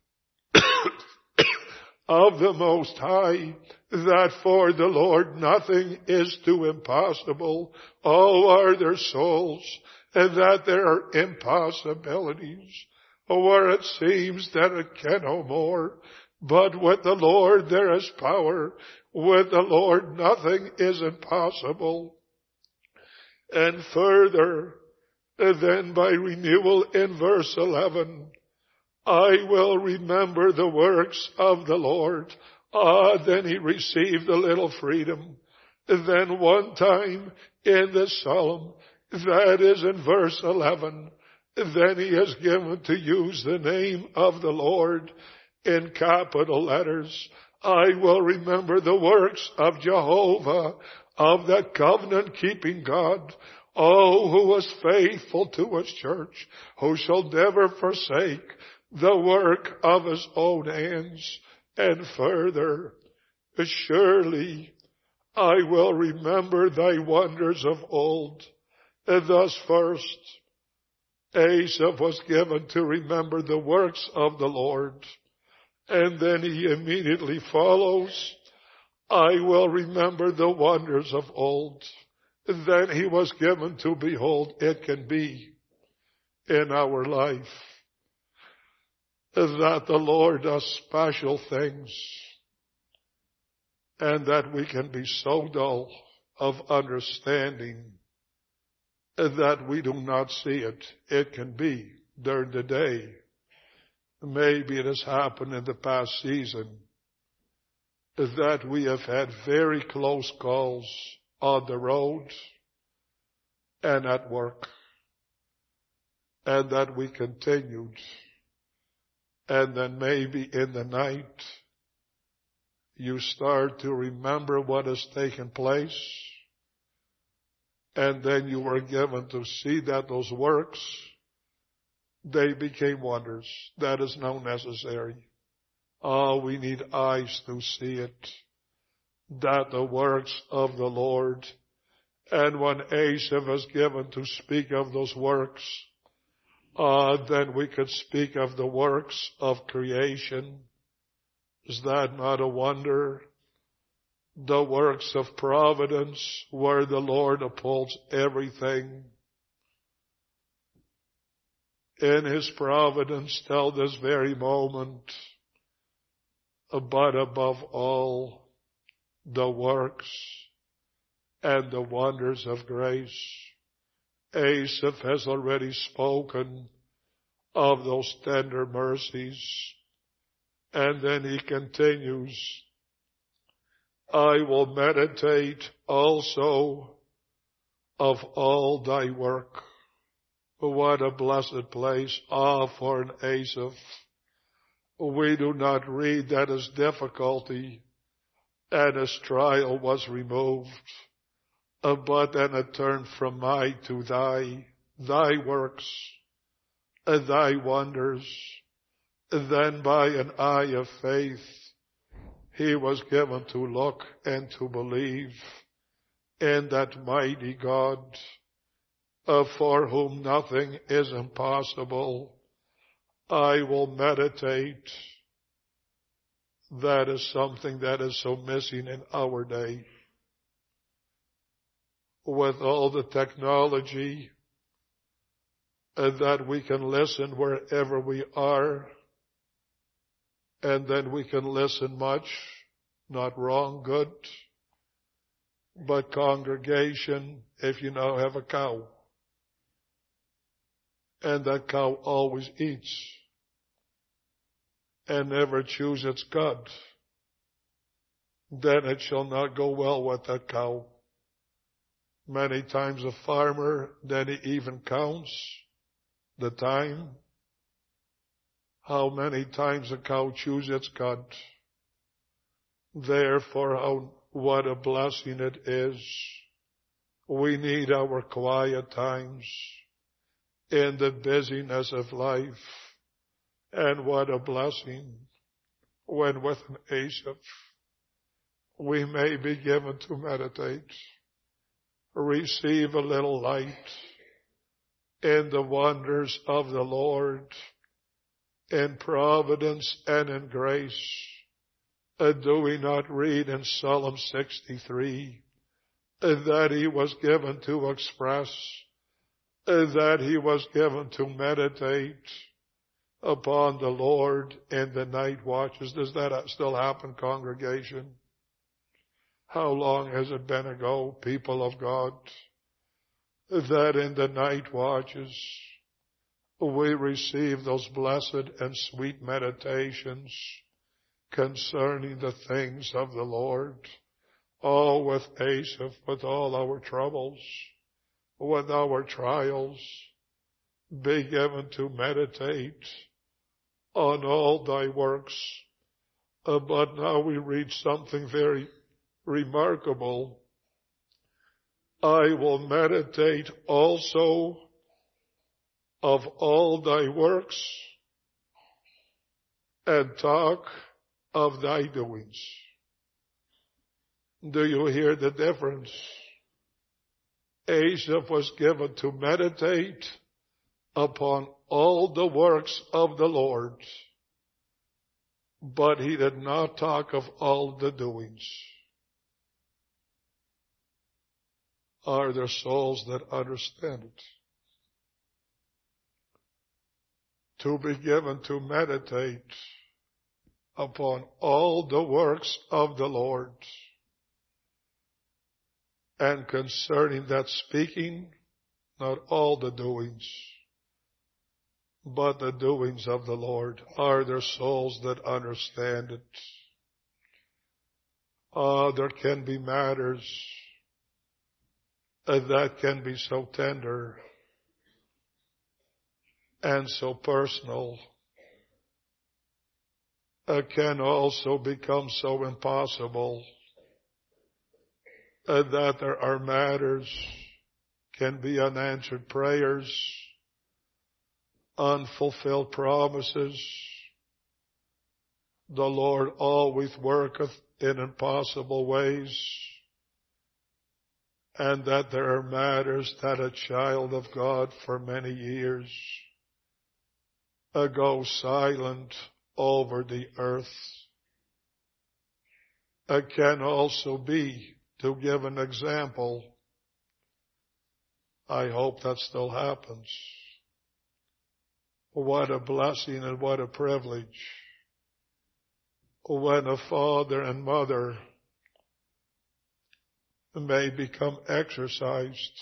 of the Most High, that for the Lord nothing is too impossible. Oh, are there souls, and that there are impossibilities, where it seems that it can no more. But with the Lord there is power. With the Lord nothing is impossible. And further, then by renewal in verse eleven, I will remember the works of the Lord. Ah, then he received a little freedom. Then one time in the psalm, that is in verse eleven, then he is given to use the name of the Lord in capital letters. I will remember the works of Jehovah, of that covenant-keeping God, oh, who was faithful to his church, who shall never forsake the work of his own hands. And further, surely I will remember thy wonders of old. And thus first, Asaph was given to remember the works of the Lord. And then he immediately follows, I will remember the wonders of old. And then he was given to behold, it can be in our life that the Lord does special things. and that we can be so dull of understanding that we do not see it. It can be during the day. Maybe it has happened in the past season that we have had very close calls on the road and at work, and that we continued. And then maybe in the night, you start to remember what has taken place, and then you were given to see that those works, they became wonders. That is now necessary. Oh, we need eyes to see it, that the works of the Lord. And when Asaph was given to speak of those works, uh, then we could speak of the works of creation. Is that not a wonder? The works of providence, where the Lord upholds everything in His providence till this very moment. But above all, the works and the wonders of grace. Asaph has already spoken of those tender mercies. And then he continues, I will meditate also of all thy work. What a blessed place. Ah, for an Asaph. We do not read that his difficulty and his trial was removed, but then it turned from my to thy, thy works, and thy wonders. Then by an eye of faith, he was given to look and to believe in that mighty God, uh, for whom nothing is impossible. I will meditate. That is something that is so missing in our day. With all the technology, uh, that we can listen wherever we are, and then we can listen much, not wrong, good. But congregation, if you now have a cow, and that cow always eats, and never chews its cud, then it shall not go well with that cow. Many times a farmer, then he even counts the time, how many times a cow chews its cud. Therefore, how, what a blessing it is. We need our quiet times in the busyness of life. And what a blessing when with an Asaph we may be given to meditate, receive a little light in the wonders of the Lord, in providence and in grace. Uh, do we not read in Psalm sixty-three uh, that he was given to express, uh, that he was given to meditate upon the Lord in the night watches? Does that still happen, congregation? How long has it been ago, people of God, that in the night watches we receive those blessed and sweet meditations concerning the things of the Lord? Oh, with Asaph, with all our troubles, with our trials, be given to meditate on all thy works. Uh, but now we read something very remarkable. I will meditate also of all thy works and talk of thy doings. Do you hear the difference? Asaph was given to meditate upon all the works of the Lord, but he did not talk of all the doings. Are there souls that understand it? To be given to meditate upon all the works of the Lord, And concerning that speaking, not all the doings, but the doings of the Lord. Are there souls that understand it? Ah, there can be matters that can be so tender and so personal. It can also become so impossible that there are matters, can be unanswered prayers, unfulfilled promises. The Lord always worketh in impossible ways, and that there are matters that a child of God for many years ago silent over the earth. It can also be, to give an example, I hope that still happens. What a blessing and what a privilege when a father and mother may become exercised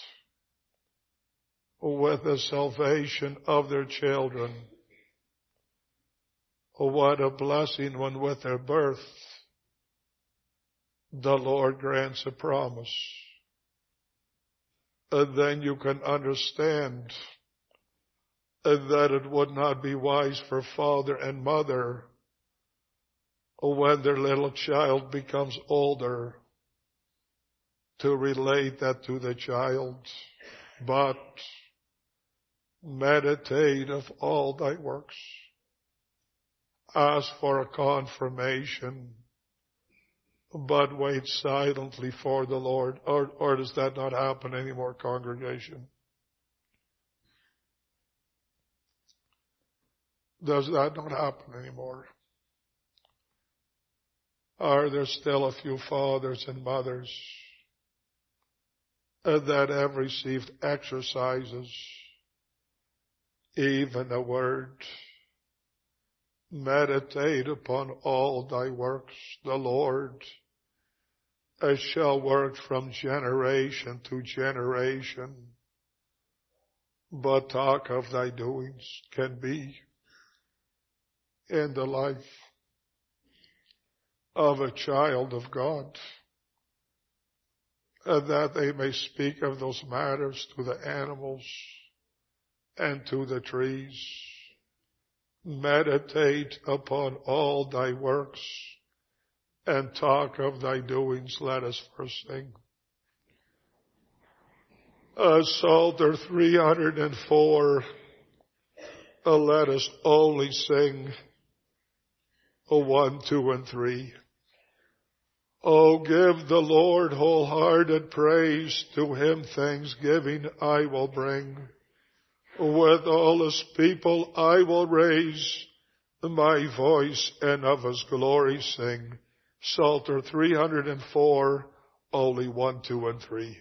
with the salvation of their children. What a blessing when with their birth the Lord grants a promise. And then you can understand that it would not be wise for father and mother, when their little child becomes older, to relate that to the child, but meditate of all thy works. Ask for a confirmation, but wait silently for the Lord. Or, or does that not happen anymore, congregation? Does that not happen anymore? Are there still a few fathers and mothers that have received exercises, even a word? Meditate upon all thy works. The Lord shall work from generation to generation, but talk of thy doings can be in the life of a child of God, and that they may speak of those matters to the animals and to the trees. Meditate upon all thy works and talk of thy doings. Let us first sing. Uh, Psalter three hundred four. Uh, let us only sing uh, one, two, and three. Oh, give the Lord wholehearted praise. To him thanksgiving I will bring. With all his people I will raise my voice and of his glory sing. Psalter three hundred four, only one, two, and three.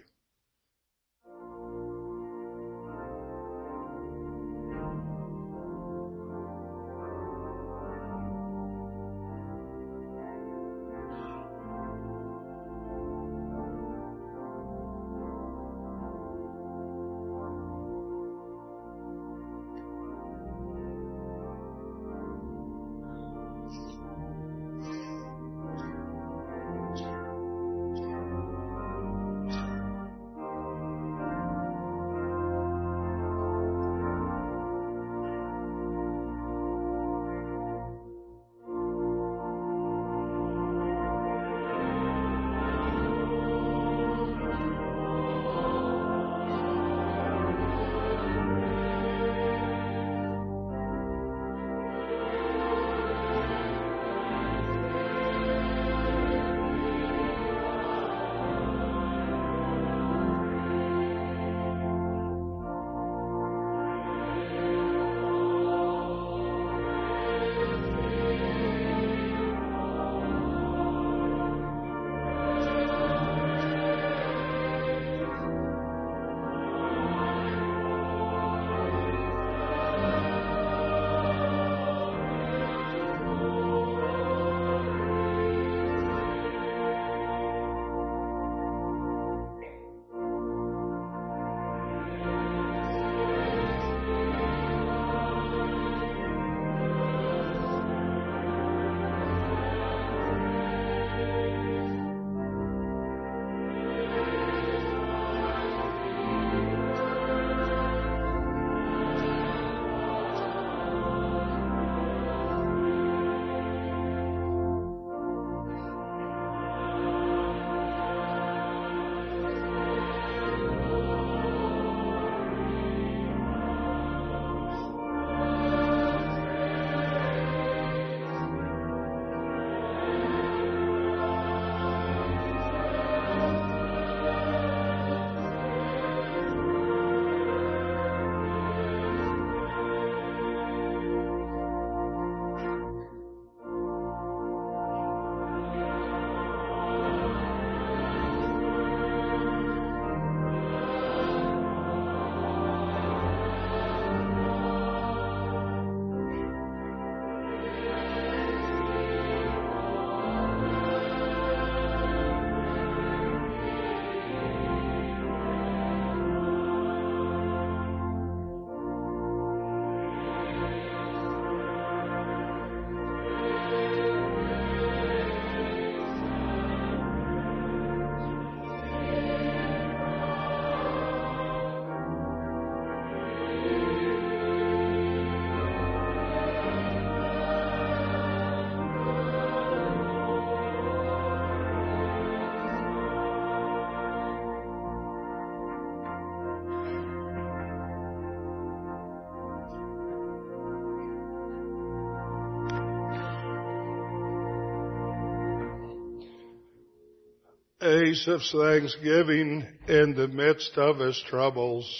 Asaph's thanksgiving in the midst of his troubles,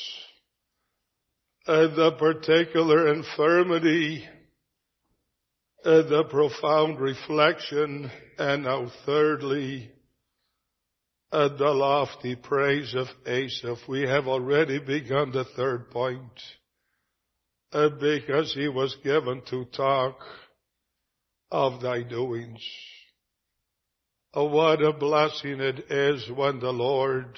and the particular infirmity, and the profound reflection, and now thirdly, and the lofty praise of Asaph. We have already begun the third point, and because he was given to talk of thy doings. Oh, what a blessing it is when the Lord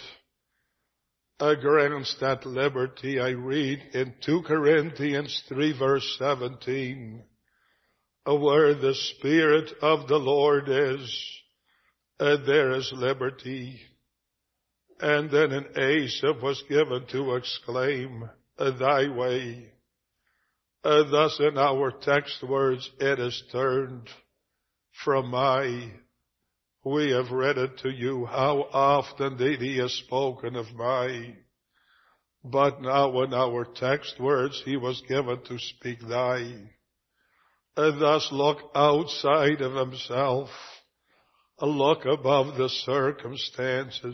grants that liberty. I read in Second Corinthians three verse seventeen, where the Spirit of the Lord is, and there is liberty. And then an Asaph was given to exclaim, thy way. And thus in our text words, it is turned from my. We have read it to you. How often did he have spoken of my? But now in our text words, he was given to speak thy. And thus look outside of himself. Look above the circumstances.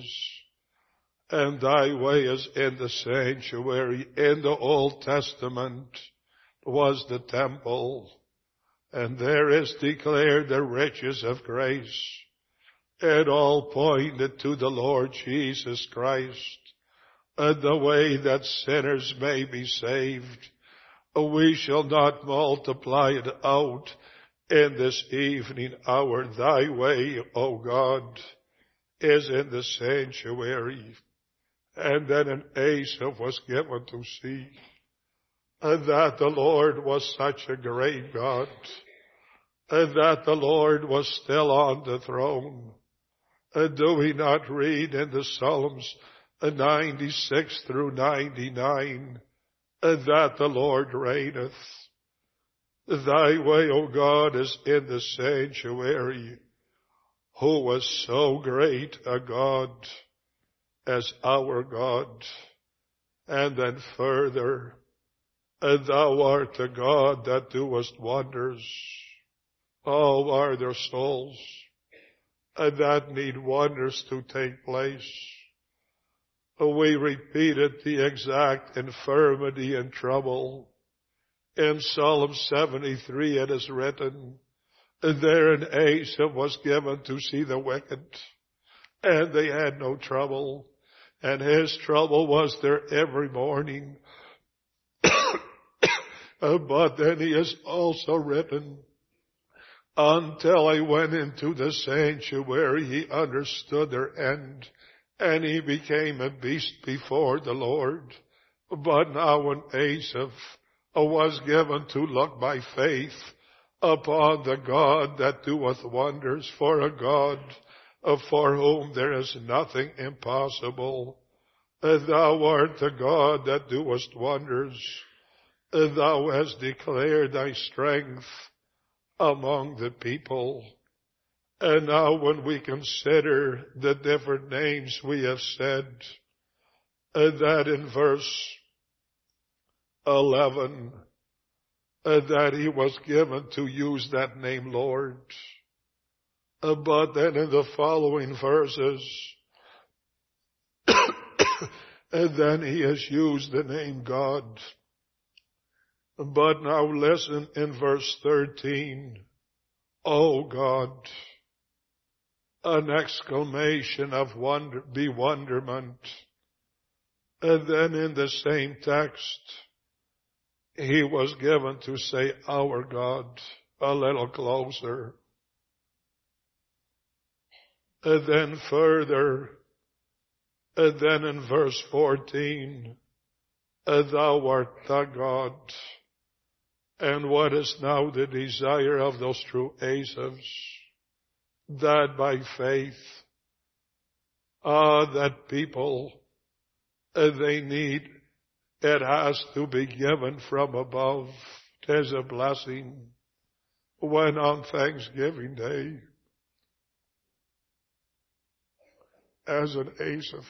And thy way is in the sanctuary. In the Old Testament was the temple. And there is declared the riches of grace. It all pointed to the Lord Jesus Christ and the way that sinners may be saved. We shall not multiply it out in this evening hour. Thy way, O God, is in the sanctuary. And then an Asaph was given to see, and that the Lord was such a great God, and that the Lord was still on the throne. And do we not read in the Psalms ninety-six through ninety-nine, and that the Lord reigneth? Thy way, O God, is in the sanctuary. Who was so great a God as our God? And then further, and thou art a God that doest wonders. Oh, are there souls and that need wonders to take place? We repeated the exact infirmity and trouble. In Psalm seventy-three it is written, there an Asaph was given to see the wicked, and they had no trouble, and his trouble was there every morning. But then he is also written, until I went into the sanctuary, he understood their end, and he became a beast before the Lord. But now when Asaph was given to look by faith upon the God that doeth wonders, for a God for whom there is nothing impossible, thou art the God that doest wonders. Thou hast declared thy strength among the people. And now when we consider the different names we have said, and that in verse eleven, and that he was given to use that name Lord. But then in the following verses, and then he has used the name God. But now listen in verse thirteen, O God, an exclamation of wonder, bewilderment. And then in the same text, he was given to say, our God, a little closer. And then further, and then in verse fourteen, thou art the God. And what is now the desire of those true Asaphs? That by faith, ah, that people, uh, they need, it has to be given from above. Tis a blessing when on Thanksgiving Day, as an Asaph,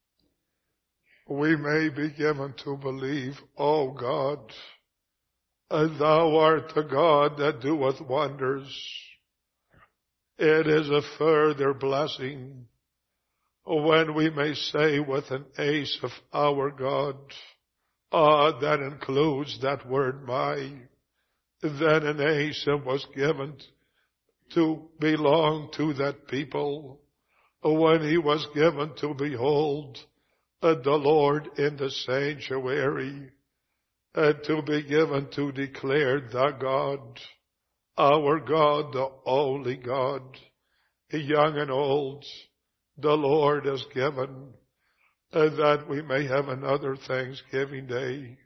we may be given to believe, oh God, and thou art the God that doeth wonders. It is a further blessing when we may say with an Asaph, our God, ah, that includes that word my, then an Asaph was given to belong to that people when he was given to behold uh, the Lord in the sanctuary, and to be given to declare the God, our God, the only God, young and old, the Lord has given, uh, that we may have another Thanksgiving Day.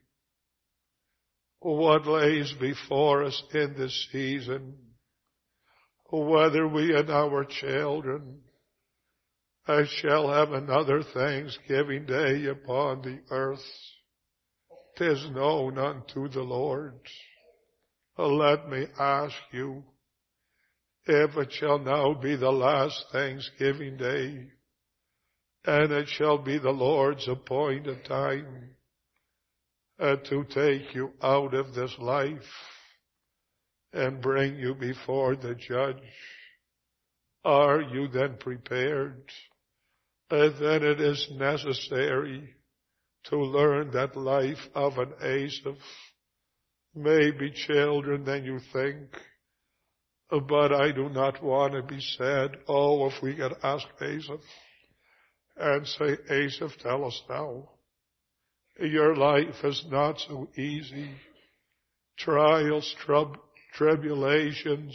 What lays before us in this season, whether we and our children I shall have another Thanksgiving Day upon the earth, 'tis known unto the Lord. Let me ask you, if it shall now be the last Thanksgiving Day, and it shall be the Lord's appointed time uh, to take you out of this life and bring you before the judge, are you then prepared? Uh, then it is necessary to learn that life of an Asaph may be children than you think. Uh, but I do not want to be said, oh, if we could ask Asaph and say, Asaph, tell us now. Your life is not so easy. Trials, trub- tribulations.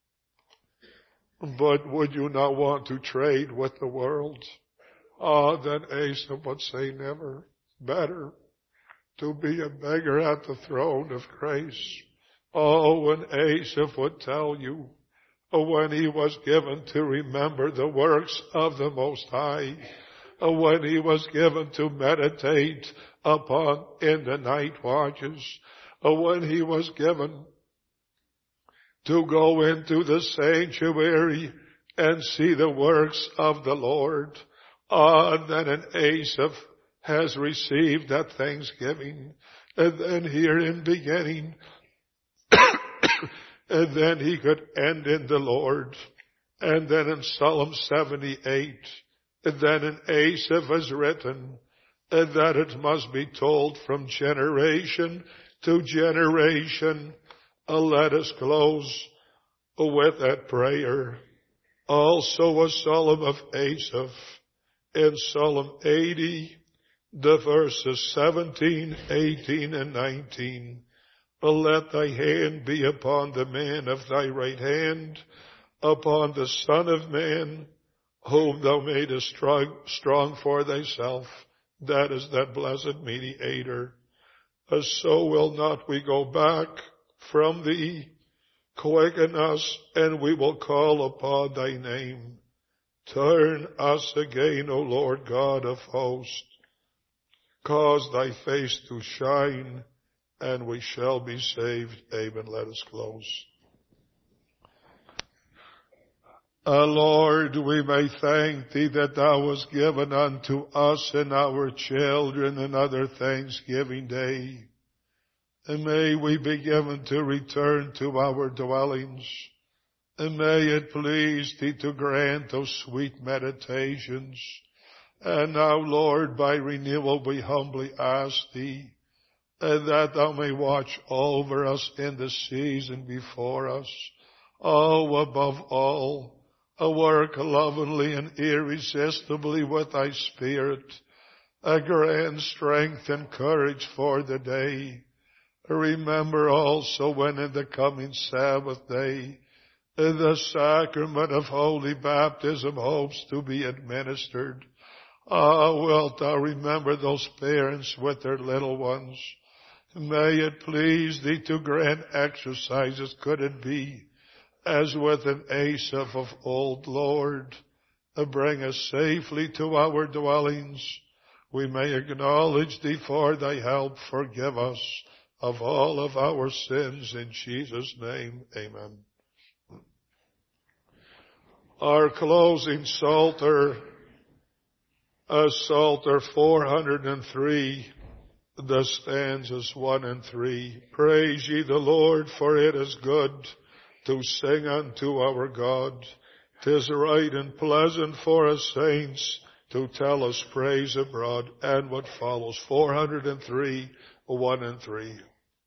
But would you not want to trade with the world? Ah, oh, then Asaph would say never. Better to be a beggar at the throne of grace. Oh, when Asaph would tell you, when he was given to remember the works of the Most High, when he was given to meditate upon in the night watches, when he was given to go into the sanctuary and see the works of the Lord, ah, then an Asaph has received that thanksgiving. And then here in beginning, and then he could end in the Lord. And then in Psalm seventy-eight, and then in Asaph is written, and that it must be told from generation to generation. Uh, let us close with that prayer. Also a psalm of Asaph in Psalm eighty, the verses seventeen, eighteen, and nineteen. Let thy hand be upon the man of thy right hand, upon the Son of Man, whom thou madest strong, strong for thyself. That is that blessed mediator. So will not we go back from thee. Quicken us, and we will call upon thy name. Turn us again, O Lord God of hosts. Cause thy face to shine, and we shall be saved. Amen. Let us close. Uh, Lord, we may thank thee that thou hast given unto us and our children another Thanksgiving Day. And may we be given to return to our dwellings. And may it please thee to grant those sweet meditations. And now, Lord, by renewal we humbly ask thee, and that thou may watch over us in the season before us. Oh, above all, a work lovingly and irresistibly with thy Spirit, a grand strength and courage for the day. Remember also when in the coming Sabbath day, the sacrament of holy baptism hopes to be administered. Ah, wilt thou remember those parents with their little ones? May it please thee to grant exercises, could it be, as with an Asaph of old, Lord, bring us safely to our dwellings. We may acknowledge thee for thy help. Forgive us of all of our sins. In Jesus' name, amen. Our closing Psalter, uh, Psalter four hundred three, the stanzas one and three. Praise ye the Lord, for it is good to sing unto our God. 'Tis right and pleasant for us saints to tell us praise abroad, and what follows, four hundred three, one and three.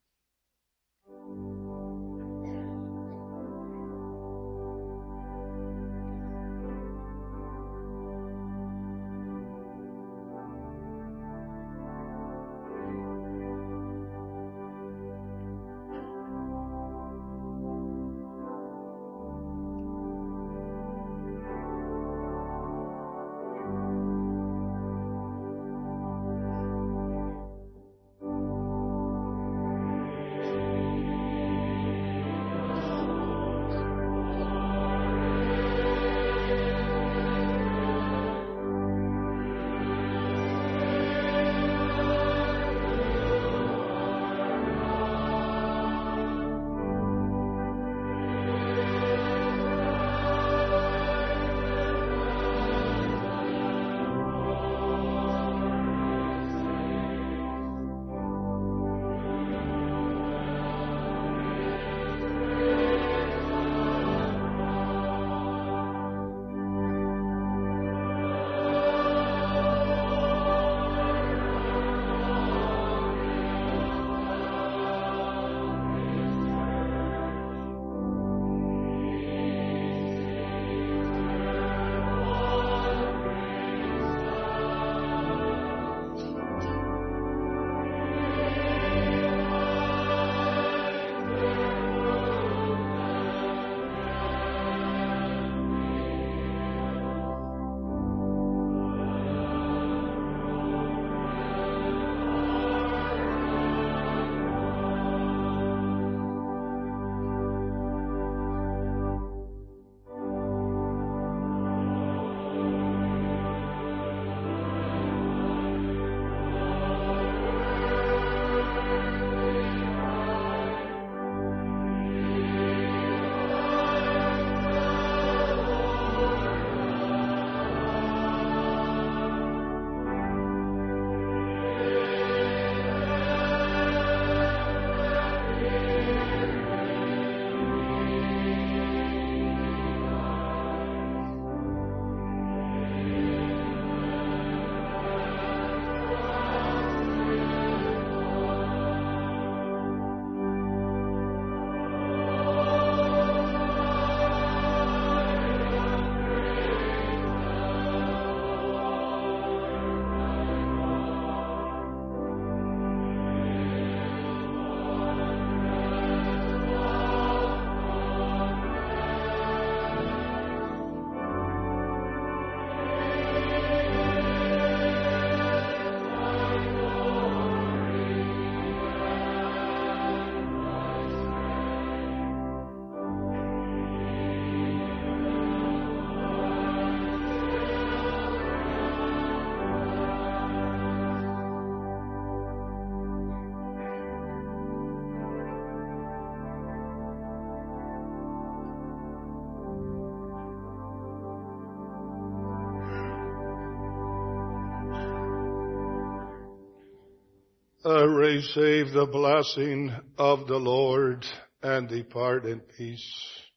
Uh, receive the blessing of the Lord and depart in peace.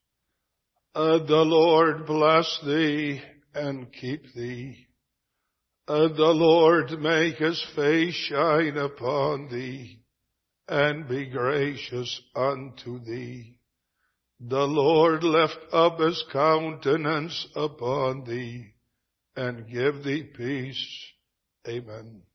Uh, the Lord bless thee and keep thee. Uh, the Lord make his face shine upon thee and be gracious unto thee. The Lord lift up his countenance upon thee and give thee peace. Amen.